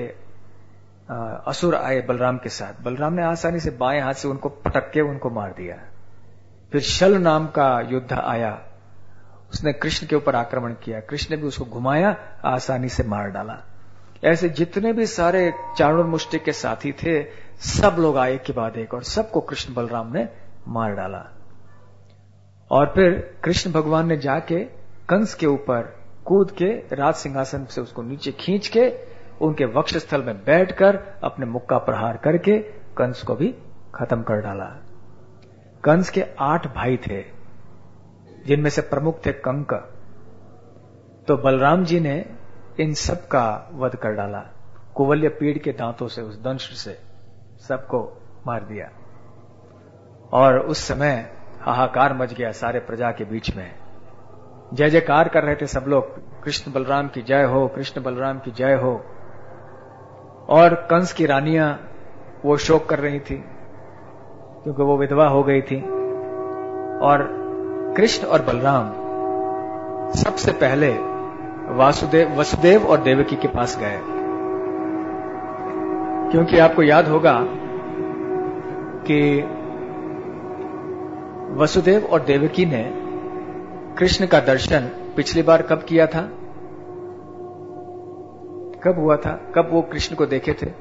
असुर आए बलराम के साथ। बलराम ने आसानी से बाएं हाथ से उनको पटक के उनको मार दिया। फिर शल नाम का योद्धा आया, उसने कृष्ण के ऊपर आक्रमण किया, कृष्ण ने भी उसको घुमाया, आसानी से मार डाला। ऐसे जितने भी सारे चाणूर मुष्टिक के साथी थे, सब लोग आए एक के बाद एक, और सबको कृष्ण बलराम ने मार डाला। और फिर कृष्ण भगवान ने जाके कंस के ऊपर कूद के राज सिंहासन से उसको नीचे खींच के उनके वक्षस्थल में बैठकर अपने मुक्का प्रहार करके कंस को भी खत्म कर डाला। कंस के आठ भाई थे, जिनमें से प्रमुख थे कंक। तो बलराम जी ने इन सब का वध कर डाला, कुवल्य पीड़ के दांतों से, उस दंश से सबको मार दिया। और उस समय हाहाकार मच गया सारे प्रजा के बीच में, जय जयकार कर रहे थे सब लोग, कृष्ण बलराम की जय हो, कृष्ण बलराम की जय हो। और कंस की रानियां वो शोक कर रही थी, क्योंकि वो विधवा हो गई थी। और कृष्ण और बलराम सबसे पहले वासुदेव वसुदेव और देवकी के पास गए, क्योंकि आपको याद होगा कि वसुदेव और देवकी ने कृष्ण का दर्शन पिछली बार कब किया था, कब हुआ था, कब वो कृष्ण को देखे थे?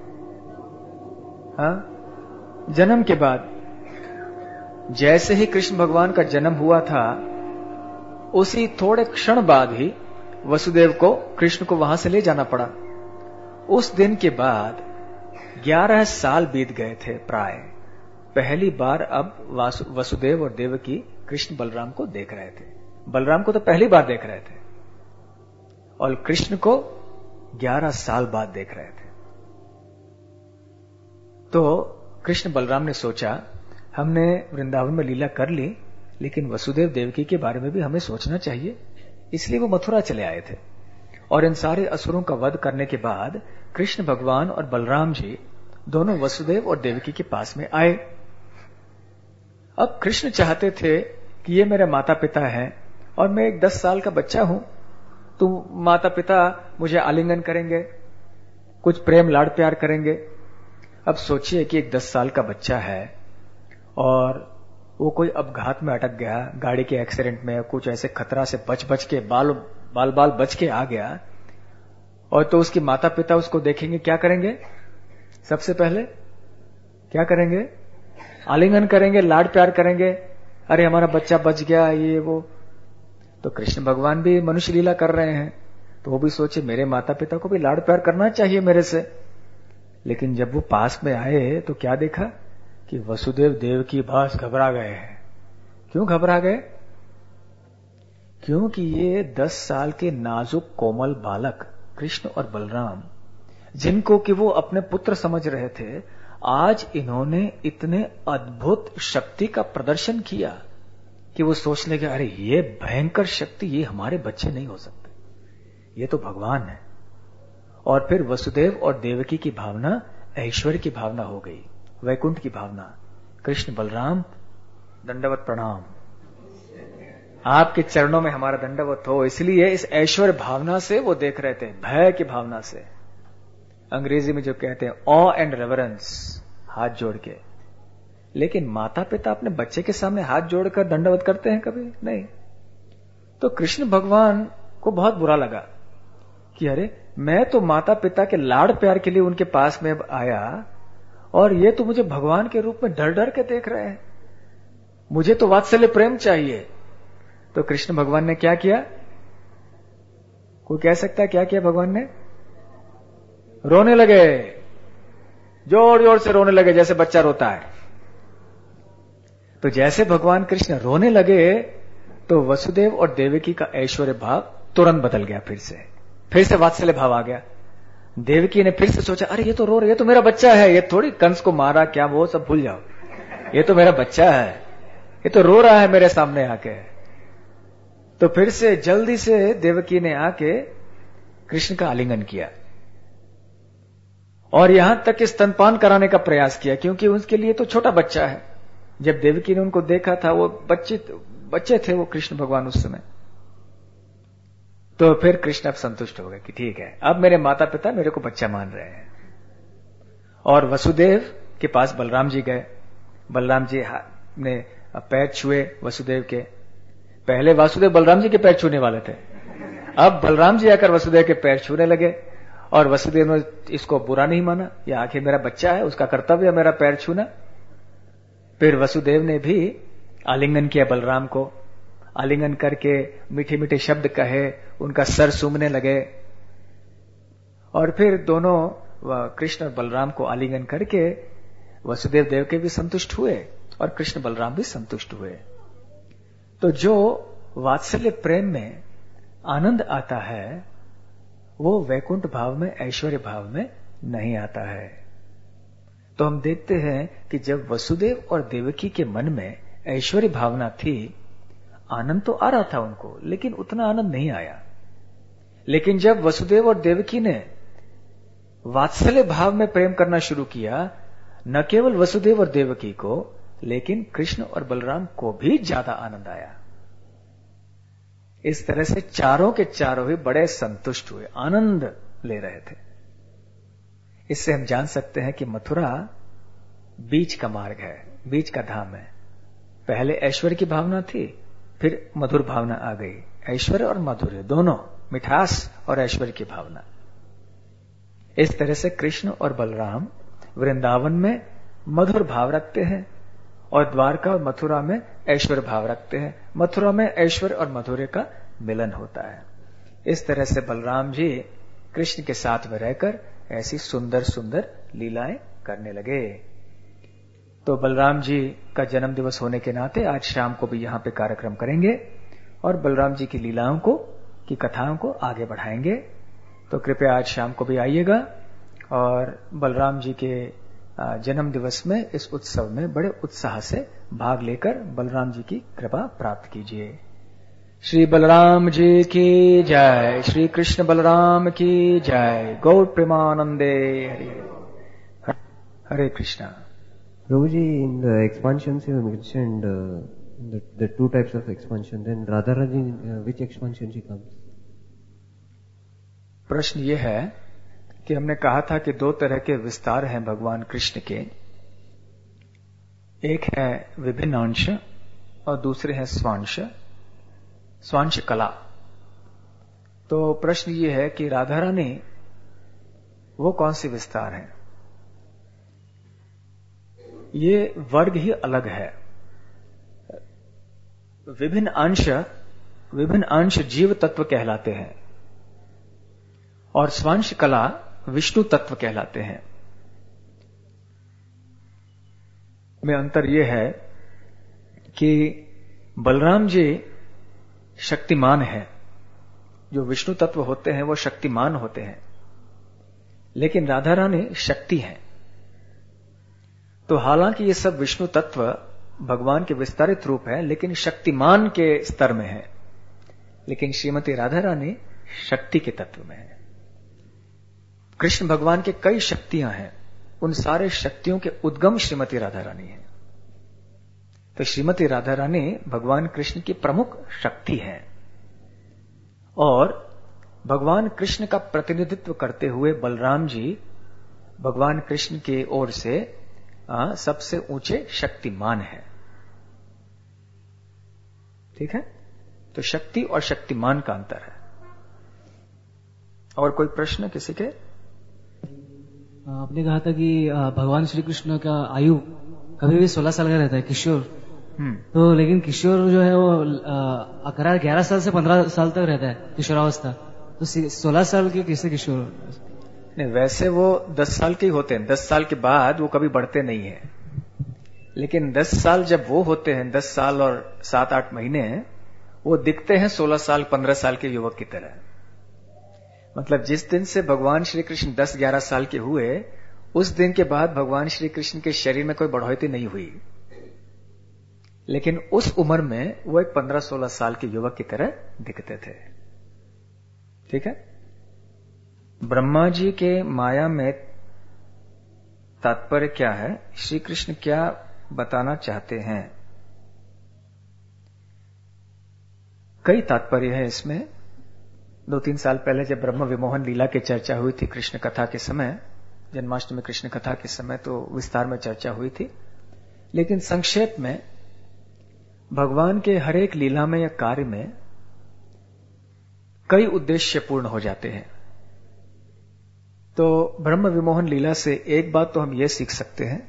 हाँ, जन्म के बाद। जैसे ही कृष्ण भगवान का जन्म हुआ था, उसी थोड़े क्षण बाद ही वसुदेव को कृष्ण को वहां से ले जाना पड़ा। उस दिन के बाद ग्यारह साल बीत गए थे प्राय। पहली बार अब वसुदेव और देवकी कृष्ण बलराम को देख रहे थे। बलराम को तो पहली बार देख रहे थे और कृष्ण को ग्यारह साल बाद देख रहे थे। तो कृष्ण बलराम ने सोचा, हमने वृंदावन में लीला कर ली, लेकिन वसुदेव देवकी के बारे में भी हमें सोचना चाहिए। इसलिए वो मथुरा चले आए थे और इन सारे असुरों का वध करने के बाद कृष्ण भगवान और बलराम जी दोनों वसुदेव और देवकी के पास में आए। अब कृष्ण चाहते थे कि ये मेरे माता पिता हैं और मैं एक दस साल का बच्चा हूं, तो माता पिता मुझे आलिंगन करेंगे, कुछ प्रेम लाड़ प्यार करेंगे। अब सोचिए कि एक दस साल का बच्चा है और वो कोई अपघात में अटक गया, गाड़ी के एक्सीडेंट में, कुछ ऐसे खतरा से बच बच के बाल बाल बाल बच के आ गया, और तो उसकी माता पिता उसको देखेंगे, क्या करेंगे? सबसे पहले क्या करेंगे? आलिंगन करेंगे, लाड़ प्यार करेंगे, अरे हमारा बच्चा बच गया, ये वो। तो कृष्ण भगवान भी मनुष्य लीला कर रहे हैं, तो वो भी सोचे मेरे माता पिता को भी लाड़ प्यार करना चाहिए मेरे से। लेकिन जब वो पास में आए तो क्या देखा कि वसुदेव देवकी बस घबरा गए हैं। क्यों घबरा गए? क्योंकि ये दस साल के नाजुक कोमल बालक कृष्ण और बलराम, जिनको कि वो अपने पुत्र समझ रहे थे, आज इन्होंने इतने अद्भुत शक्ति का प्रदर्शन किया कि वो सोचने लगे, अरे ये भयंकर शक्ति, ये हमारे बच्चे नहीं हो सकते, ये तो भगवान है। और फिर वसुदेव और देवकी की भावना ऐश्वर्य की भावना हो गई, वैकुंठ की भावना। कृष्ण बलराम दंडवत प्रणाम, आपके चरणों में हमारा दंडवत हो। इसलिए इस ऐश्वर्य भावना से वो देख रहे थे, भय की भावना से, अंग्रेजी में जो कहते हैं ऑ एंड रेवरेंस, हाथ जोड़ के। लेकिन माता पिता अपने बच्चे के सामने हाथ जोड़कर दंडवत करते हैं? कभी नहीं। तो कृष्ण भगवान को बहुत बुरा लगा कि अरे मैं तो माता पिता के लाड़ प्यार के लिए उनके पास में आया और ये तो मुझे भगवान के रूप में डर डर के देख रहे हैं, मुझे तो वात्सल्य प्रेम चाहिए। तो कृष्ण भगवान ने क्या किया? कोई कह सकता है क्या किया भगवान ने? रोने लगे, जोर जोर से रोने लगे, जैसे बच्चा रोता है। तो जैसे भगवान कृष्ण रोने लगे तो वसुदेव और देवकी का ऐश्वर्य भाव तुरंत बदल गया, फिर से फिर से वात्सल्य भाव आ गया। देवकी ने फिर से सोचा, अरे ये तो रो रहा, ये तो मेरा बच्चा है, ये थोड़ी कंस को मारा क्या वो सब भूल जाओ, ये तो मेरा बच्चा है, ये तो रो रहा है मेरे सामने आके। तो फिर से जल्दी से देवकी ने आके कृष्ण का आलिंगन किया और यहां तक कि स्तनपान कराने का प्रयास किया, क्योंकि उसके लिए तो छोटा बच्चा है। जब देवकी ने उनको देखा था, वो बच्चे बच्चे थे वो कृष्ण भगवान उस समय। तो फिर कृष्ण अब संतुष्ट हो गए कि ठीक है, अब मेरे माता पिता मेरे को बच्चा मान रहे हैं। और वसुदेव के पास बलराम जी गए। बलराम जी ने पैर छुए वसुदेव के। पहले वासुदेव बलराम जी के पैर छूने वाले थे, अब बलराम जी आकर वसुदेव के पैर छूने लगे। और वसुदेव ने इसको बुरा नहीं माना, ये आखिर मेरा बच्चा है, उसका कर्तव्य है मेरा पैर छूना। फिर वसुदेव ने भी आलिंगन किया बलराम को, आलिंगन करके मीठे मीठे शब्द कहे, उनका सर सूंघने लगे। और फिर दोनों कृष्ण और बलराम को आलिंगन करके वसुदेव देव के भी संतुष्ट हुए और कृष्ण बलराम भी संतुष्ट हुए। तो जो वात्सल्य प्रेम में आनंद आता है वो वैकुंठ भाव में, ऐश्वर्य भाव में नहीं आता है। तो हम देखते हैं कि जब वसुदेव और देवकी के मन में ऐश्वर्य भावना थी, आनंद तो आ रहा था उनको, लेकिन उतना आनंद नहीं आया। लेकिन जब वसुदेव और देवकी ने वात्सल्य भाव में प्रेम करना शुरू किया, न केवल वसुदेव और देवकी को, लेकिन कृष्ण और बलराम को भी ज्यादा आनंद आया। इस तरह से चारों के चारों ही बड़े संतुष्ट हुए, आनंद ले रहे थे। इससे हम जान सकते हैं कि मथुरा बीच का मार्ग है, बीच का धाम है। पहले ऐश्वर्य की भावना थी, फिर मधुर भावना आ गई। ऐश्वर्य और माधुर्य दोनों, मिठास और ऐश्वर्य की भावना। इस तरह से कृष्ण और बलराम वृंदावन में मधुर भाव रखते हैं और द्वारका और मथुरा में ऐश्वर्य भाव रखते हैं। मथुरा में ऐश्वर्य और माधुर्य का मिलन होता है। इस तरह से बलराम जी कृष्ण के साथ में रहकर ऐसी सुंदर सुंदर लीलाएं करने लगे। तो बलराम जी का जन्म दिवस होने के नाते आज शाम को भी यहां पे कार्यक्रम करेंगे और बलराम जी की लीलाओं को की कथाओं को आगे बढ़ाएंगे। तो कृपया आज शाम को भी आइएगा और बलराम जी के जन्म दिवस में इस उत्सव में बड़े उत्साह से भाग लेकर बलराम जी की कृपा प्राप्त कीजिए। श्री बलराम जी की जय। श्री कृष्ण बलराम की जय। गौर प्रेमानंदे। Hare Hare Krishna. Prabhuji, in the expansions you mentioned uh, the, the two types of expansion. Then Radharani, uh, which expansion she comes? प्रश्न ये है कि हमने कहा था कि दो तरह के विस्तार हैं भगवान कृष्ण के। एक है विभिन्न अंश और दूसरे है स्वांश, स्वांश कला। तो प्रश्न ये है कि राधा रानी वो कौन सी विस्तार है? ये वर्ग ही अलग है। विभिन्न अंश विभिन्न अंश जीव तत्व कहलाते हैं और स्वांश कला विष्णु तत्व कहलाते हैं। में अंतर यह है कि बलराम जी शक्तिमान है, जो विष्णु तत्व होते हैं वो शक्तिमान होते हैं, लेकिन राधा रानी शक्ति है। तो हालांकि ये सब विष्णु तत्व भगवान के विस्तारित रूप है, लेकिन शक्तिमान के स्तर में है। लेकिन श्रीमती राधा रानी शक्ति के तत्व में है। कृष्ण भगवान के कई शक्तियां हैं, उन सारे शक्तियों के उद्गम श्रीमती राधा रानी है। तो श्रीमती राधा रानी भगवान कृष्ण की प्रमुख शक्ति है और भगवान कृष्ण का प्रतिनिधित्व करते हुए बलराम जी भगवान कृष्ण की ओर से आ, सबसे ऊंचे शक्तिमान है। ठीक है, तो शक्ति और शक्तिमान का अंतर है। और कोई प्रश्न किसी के? आपने कहा था कि भगवान श्री कृष्ण का आयु कभी भी सोलह साल का रहता है, किशोर। तो लेकिन किशोर जो है वो अकरार ग्यारह साल से पंद्रह साल तक रहता है किशोरावस्था, तो सोलह साल के कैसे किशोर? नहीं, वैसे वो दस साल के ही होते हैं। दस साल के बाद वो कभी बढ़ते नहीं है, लेकिन दस साल जब वो होते हैं, दस साल और सात आठ महीने, वो दिखते हैं सोलह साल पंद्रह साल के युवक की तरह। मतलब जिस दिन से भगवान श्री कृष्ण दस ग्यारह साल के हुए, उस दिन के बाद भगवान श्री कृष्ण के शरीर में कोई बढ़ोतरी नहीं हुई, लेकिन उस उम्र में वो एक पंद्रह सोलह साल के युवक की तरह दिखते थे। ठीक है। ब्रह्मा जी के माया में तात्पर्य क्या है? श्री कृष्ण क्या बताना चाहते हैं? कई तात्पर्य है इसमें। दो तीन साल पहले जब ब्रह्म विमोहन लीला की चर्चा हुई थी कृष्ण कथा के समय, जन्माष्टमी कृष्ण कथा के समय, तो विस्तार में चर्चा हुई थी। लेकिन संक्षेप में भगवान के हर एक लीला में या कार्य में कई उद्देश्य पूर्ण हो जाते हैं। तो ब्रह्म विमोहन लीला से एक बात तो हम ये सीख सकते हैं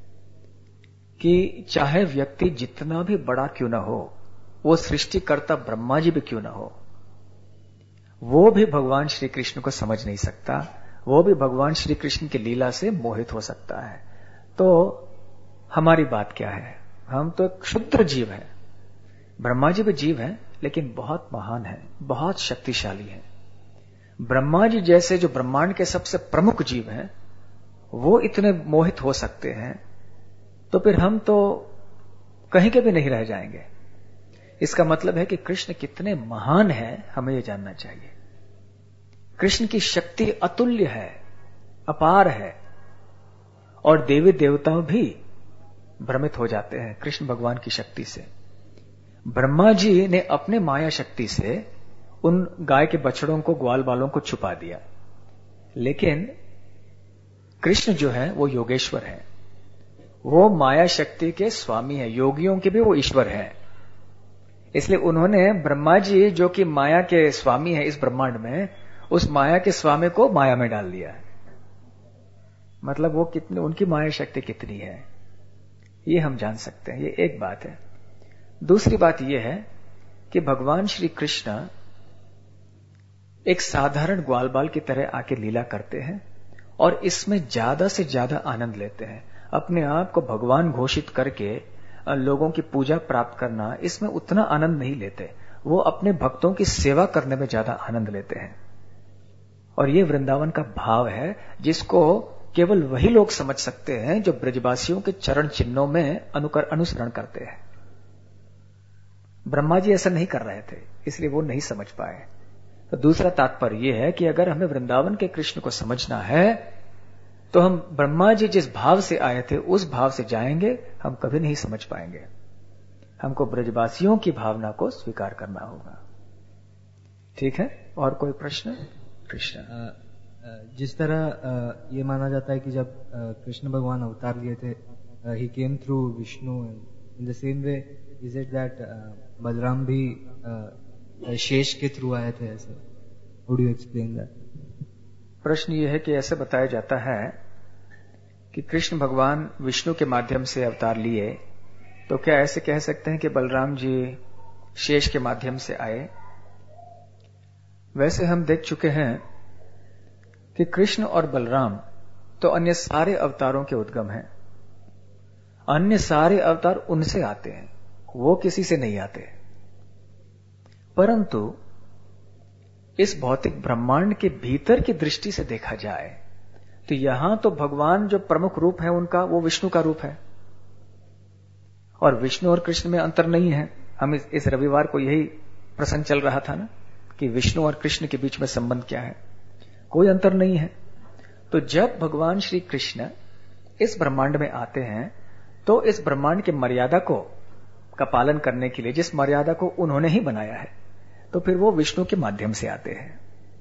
कि चाहे व्यक्ति जितना भी बड़ा क्यों ना हो, वो सृष्टिकर्ता ब्रह्मा जी भी क्यों ना हो, वो भी भगवान श्री कृष्ण को समझ नहीं सकता, वो भी भगवान श्री कृष्ण की लीला से मोहित हो सकता है। तो हमारी बात क्या है? हम तो एक क्षुद्र जीव है। ब्रह्मा जी भी जीव है, लेकिन बहुत महान है, बहुत शक्तिशाली है। ब्रह्मा जी जैसे जो ब्रह्मांड के सबसे प्रमुख जीव हैं, वो इतने मोहित हो सकते हैं, तो फिर हम तो कहीं के भी नहीं रह जाएंगे। इसका मतलब है कि कृष्ण कितने महान हैं, हमें यह जानना चाहिए। कृष्ण की शक्ति अतुल्य है, अपार है, और देवी देवता भी भ्रमित हो जाते हैं कृष्ण भगवान की शक्ति से। ब्रह्मा जी ने अपने माया शक्ति से उन गाय के बछड़ों को, ग्वाल बालों को छुपा दिया, लेकिन कृष्ण जो है वो योगेश्वर है, वो माया शक्ति के स्वामी है, योगियों के भी वो ईश्वर है। इसलिए उन्होंने ब्रह्मा जी जो कि माया के स्वामी है इस ब्रह्मांड में, उस माया के स्वामी को माया में डाल दिया। मतलब वो कितनी, उनकी माया शक्ति कितनी है, ये हम जान सकते हैं। ये एक बात है। दूसरी बात यह है कि भगवान श्री कृष्ण एक साधारण ग्वाल बाल की तरह आके लीला करते हैं, और इसमें ज्यादा से ज्यादा आनंद लेते हैं। अपने आप को भगवान घोषित करके लोगों की पूजा प्राप्त करना, इसमें उतना आनंद नहीं लेते। वो अपने भक्तों की सेवा करने में ज्यादा आनंद लेते हैं। और ये वृंदावन का भाव है जिसको केवल वही लोग समझ सकते हैं जो ब्रजवासियों के चरण चिन्हों में अनुकर अनुसरण करते हैं। ब्रह्मा जी ऐसा नहीं कर रहे थे, इसलिए वो नहीं समझ पाए। तो दूसरा तात्पर्य यह है कि अगर हमें वृंदावन के कृष्ण को समझना है तो हम ब्रह्मा जी जिस भाव से आए थे उस भाव से जाएंगे, हम कभी नहीं समझ पाएंगे। हमको ब्रजवासियों की भावना को स्वीकार करना होगा। ठीक है, और कोई प्रश्न? कृष्ण, जिस तरह ये माना जाता है कि जब कृष्ण भगवान अवतार लिए थे, he came through Vishnu, in the same way is it that Balram भी शेष के थ्रू आए थे? ऐसे वुड यू एक्सप्लेन दैट? प्रश्न ये है कि ऐसे बताया जाता है कि कृष्ण भगवान विष्णु के माध्यम से अवतार लिए, तो क्या ऐसे कह सकते हैं कि बलराम जी शेष के माध्यम से आए? वैसे हम देख चुके हैं कि कृष्ण और बलराम तो अन्य सारे अवतारों के उद्गम हैं। अन्य सारे अवतार उनसे आते हैं, वो किसी से नहीं आते। परंतु इस भौतिक ब्रह्मांड के भीतर की दृष्टि से देखा जाए तो यहां तो भगवान जो प्रमुख रूप है उनका, वो विष्णु का रूप है। और विष्णु और कृष्ण में अंतर नहीं है। हम इस, इस रविवार को यही प्रसंग चल रहा था ना कि विष्णु और कृष्ण के बीच में संबंध क्या है, कोई अंतर नहीं है। तो जब भगवान श्री कृष्ण इस ब्रह्मांड में आते हैं तो इस ब्रह्मांड के मर्यादा को का पालन करने के लिए, जिस मर्यादा को उन्होंने ही बनाया है, तो फिर वो विष्णु के माध्यम से आते हैं।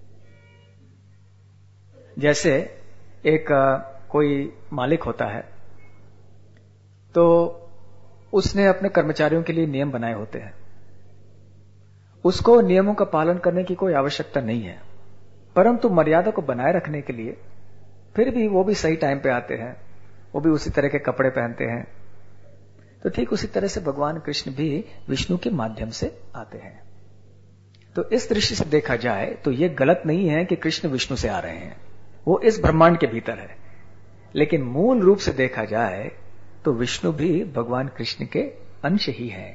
जैसे एक कोई मालिक होता है तो उसने अपने कर्मचारियों के लिए नियम बनाए होते हैं। उसको नियमों का पालन करने की कोई आवश्यकता नहीं है, परंतु मर्यादा को बनाए रखने के लिए फिर भी वो भी सही टाइम पे आते हैं, वो भी उसी तरह के कपड़े पहनते हैं। तो ठीक उसी तरह से भगवान कृष्ण भी विष्णु के माध्यम से आते हैं। तो इस दृष्टि से देखा जाए तो यह गलत नहीं है कि कृष्ण विष्णु से आ रहे हैं, वो इस ब्रह्मांड के भीतर है। लेकिन मूल रूप से देखा जाए तो विष्णु भी भगवान कृष्ण के अंश ही है।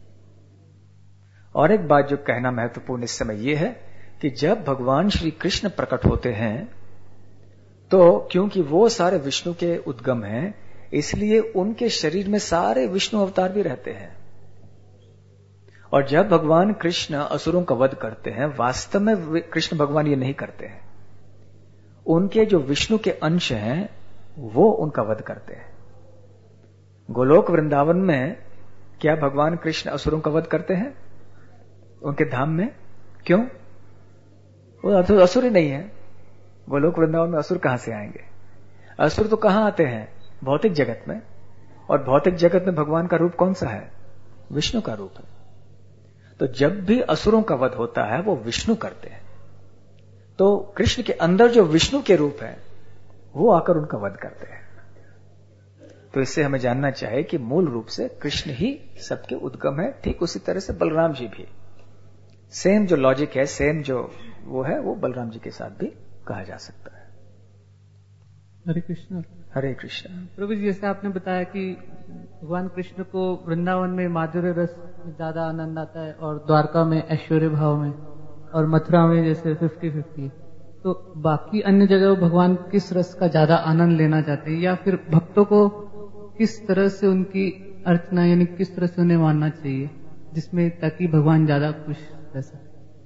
और एक बात जो कहना महत्वपूर्ण इस समय यह है कि जब भगवान श्री कृष्ण प्रकट होते हैं तो क्योंकि वो सारे विष्णु के उद्गम हैं, इसलिए उनके शरीर में सारे विष्णु अवतार भी रहते हैं। और जब भगवान कृष्ण असुरों का वध करते हैं, वास्तव में कृष्ण भगवान ये नहीं करते हैं, उनके जो विष्णु के अंश हैं वो उनका वध करते हैं। गोलोक वृंदावन में क्या भगवान कृष्ण असुरों का वध करते हैं उनके धाम में? क्यों? वो असुर ही नहीं है। गोलोक वृंदावन में असुर कहां से आएंगे? असुर तो कहां आते हैं? भौतिक जगत में। और भौतिक जगत में भगवान का रूप कौन सा है? विष्णु का रूप है। तो जब भी असुरों का वध होता है वो विष्णु करते हैं। तो कृष्ण के अंदर जो विष्णु के रूप है वो आकर उनका वध करते हैं। तो इससे हमें जानना चाहिए कि मूल रूप से कृष्ण ही सबके उद्गम है। ठीक उसी तरह से बलराम जी भी, सेम जो लॉजिक है, सेम जो वो है, वो बलराम जी के साथ भी कहा जा सकता है। हरे कृष्ण। हरे कृष्ण। प्रभु जी, जैसे आपने बताया कि भगवान कृष्ण को वृंदावन में माधुर्य रस में ज्यादा आनंद आता है और द्वारका में ऐश्वर्य भाव में, और मथुरा में जैसे फिफ्टी फिफ्टी, तो बाकी अन्य जगह भगवान किस रस का ज्यादा आनंद लेना चाहते हैं, या फिर भक्तों को किस तरह से उनकी अर्चना यानी किस तरह से उन्हें मानना चाहिए जिसमें ताकि भगवान ज्यादा खुश रह सके?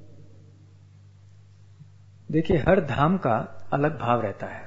देखिए, हर धाम का अलग भाव रहता है।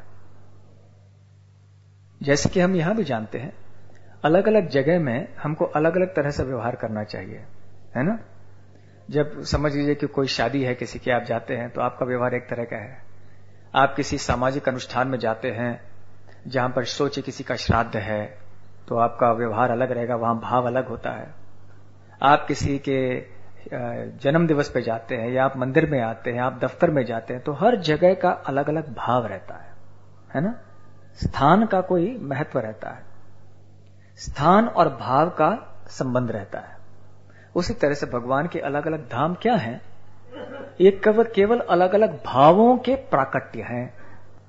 जैसे कि हम यहां भी जानते हैं, अलग अलग जगह में हमको अलग अलग तरह से व्यवहार करना चाहिए, है ना। जब समझ लीजिए कि कोई शादी है किसी की, आप जाते हैं तो आपका व्यवहार एक तरह का है। आप किसी सामाजिक अनुष्ठान में जाते हैं जहां पर सोचे किसी का श्राद्ध है तो आपका व्यवहार अलग रहेगा, वहां भाव अलग होता है। आप किसी के जन्म दिवस पे जाते हैं, या आप मंदिर में आते हैं, आप दफ्तर में जाते हैं, तो हर जगह का अलग अलग भाव रहता है, है ना। स्थान का कोई महत्व रहता है, स्थान और भाव का संबंध रहता है। उसी तरह से भगवान के अलग अलग धाम क्या हैं? ये केवल केवल अलग अलग भावों के प्राकट्य हैं।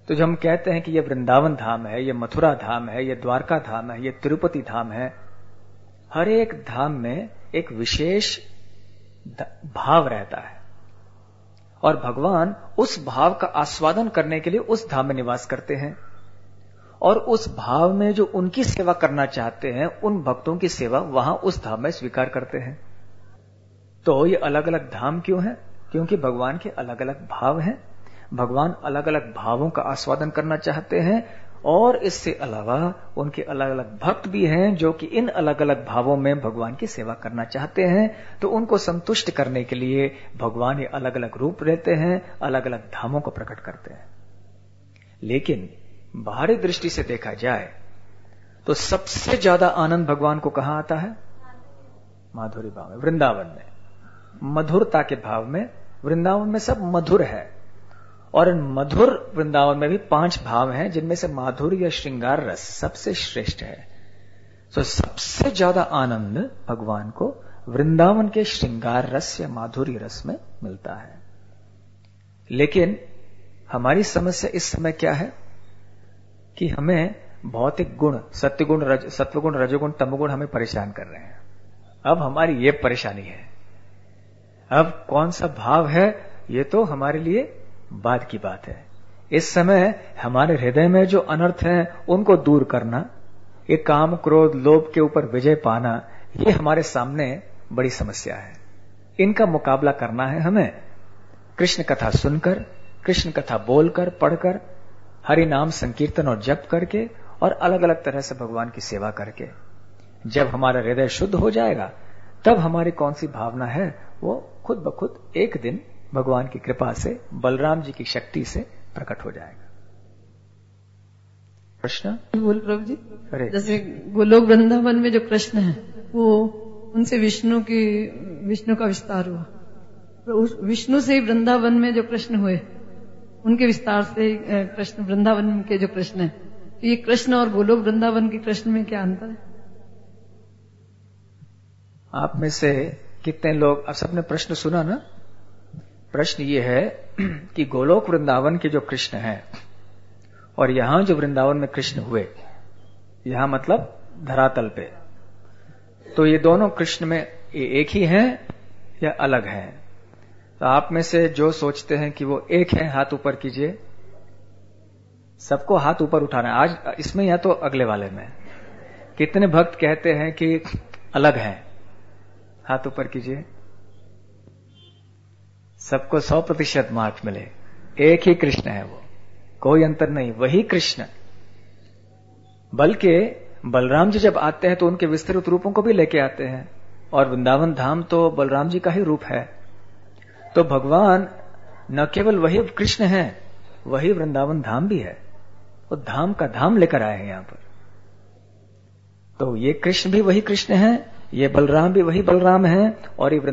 तो जब हम कहते हैं कि ये वृंदावन धाम है, ये मथुरा धाम है, ये द्वारका धाम है, ये तिरुपति धाम है, हर एक धाम में एक विशेष भाव रहता है और भगवान उस भाव का आस्वादन करने के लिए उस धाम में निवास करते हैं और उस भाव में जो उनकी सेवा करना चाहते हैं उन भक्तों की सेवा वहां उस धाम में स्वीकार करते हैं। तो ये अलग अलग धाम क्यों है? क्योंकि भगवान के अलग अलग भाव हैं, भगवान अलग अलग भावों का आस्वादन करना चाहते हैं और इससे अलावा उनके अलग अलग भक्त भी हैं जो कि इन अलग अलग भावों में भगवान की सेवा करना चाहते हैं। तो उनको संतुष्ट करने के लिए भगवान ये अलग अलग रूप लेते हैं, अलग अलग धामों को प्रकट करते हैं। लेकिन बाहरी दृष्टि से देखा जाए तो सबसे ज्यादा आनंद भगवान को कहां आता है? माधुरी भाव में, वृंदावन में, मधुरता के भाव में। वृंदावन में सब मधुर है और इन मधुर वृंदावन में भी पांच भाव हैं जिनमें से माधुर्य या श्रृंगार रस सबसे श्रेष्ठ है। तो सबसे ज्यादा आनंद भगवान को वृंदावन के श्रृंगार रस या माधुर्य रस में मिलता है। लेकिन हमारी समस्या इस समय क्या है कि हमें भौतिक गुण, सत्यगुण, रज, सत्वगुण, रजोगुण, तमोगुण हमें परेशान कर रहे हैं। अब हमारी ये परेशानी है। अब कौन सा भाव है ये तो हमारे लिए बाद की बात है। इस समय हमारे हृदय में जो अनर्थ हैं उनको दूर करना, ये काम, क्रोध, लोभ के ऊपर विजय पाना, ये हमारे सामने बड़ी समस्या है। इनका मुकाबला करना है हमें कृष्ण कथा सुनकर, कृष्ण कथा बोलकर, पढ़कर, हरि नाम संकीर्तन और जप करके और अलग अलग तरह से भगवान की सेवा करके। जब हमारा हृदय शुद्ध हो जाएगा तब हमारी कौन सी भावना है वो खुद ब खुद एक दिन भगवान की कृपा से, बलराम जी की शक्ति से प्रकट हो जाएगा। प्रश्न बोल प्रभु जी, अरे जैसे गोलोक वृंदावन में जो कृष्ण है वो उनसे विष्णु की विष्णु का विस्तार हुआ, तो उस विष्णु से ही वृंदावन में जो कृष्ण हुए उनके विस्तार से कृष्ण वृंदावन के जो कृष्ण है, तो ये कृष्ण और गोलोक वृंदावन के कृष्ण में क्या अंतर है? आप में से कितने लोग, अब सबने प्रश्न सुना ना? प्रश्न ये है कि गोलोक वृंदावन के जो कृष्ण हैं और यहां जो वृंदावन में कृष्ण हुए, यहां मतलब धरातल पे, तो ये दोनों कृष्ण में एक ही हैं या अलग हैं? तो आप में से जो सोचते हैं कि वो एक हैं, हाथ ऊपर कीजिए। सबको हाथ ऊपर उठाना है आज, इसमें या तो अगले वाले में। कितने भक्त कहते हैं कि अलग हैं? हाथ ऊपर कीजिए। सबको सौ प्रतिशत मार्क्स मिले। एक ही कृष्ण है वो, कोई अंतर नहीं, वही कृष्ण। बल्कि बलराम जी जब आते हैं तो उनके विस्तृत रूपों को भी लेके आते हैं और वृंदावन धाम तो बलराम जी का ही रूप है। तो भगवान न केवल वही कृष्ण है, वही वृंदावन धाम भी है। वो धाम का धाम लेकर आए हैं यहां पर। तो ये कृष्ण भी वही कृष्ण है, ये बलराम भी वही बलराम है और ये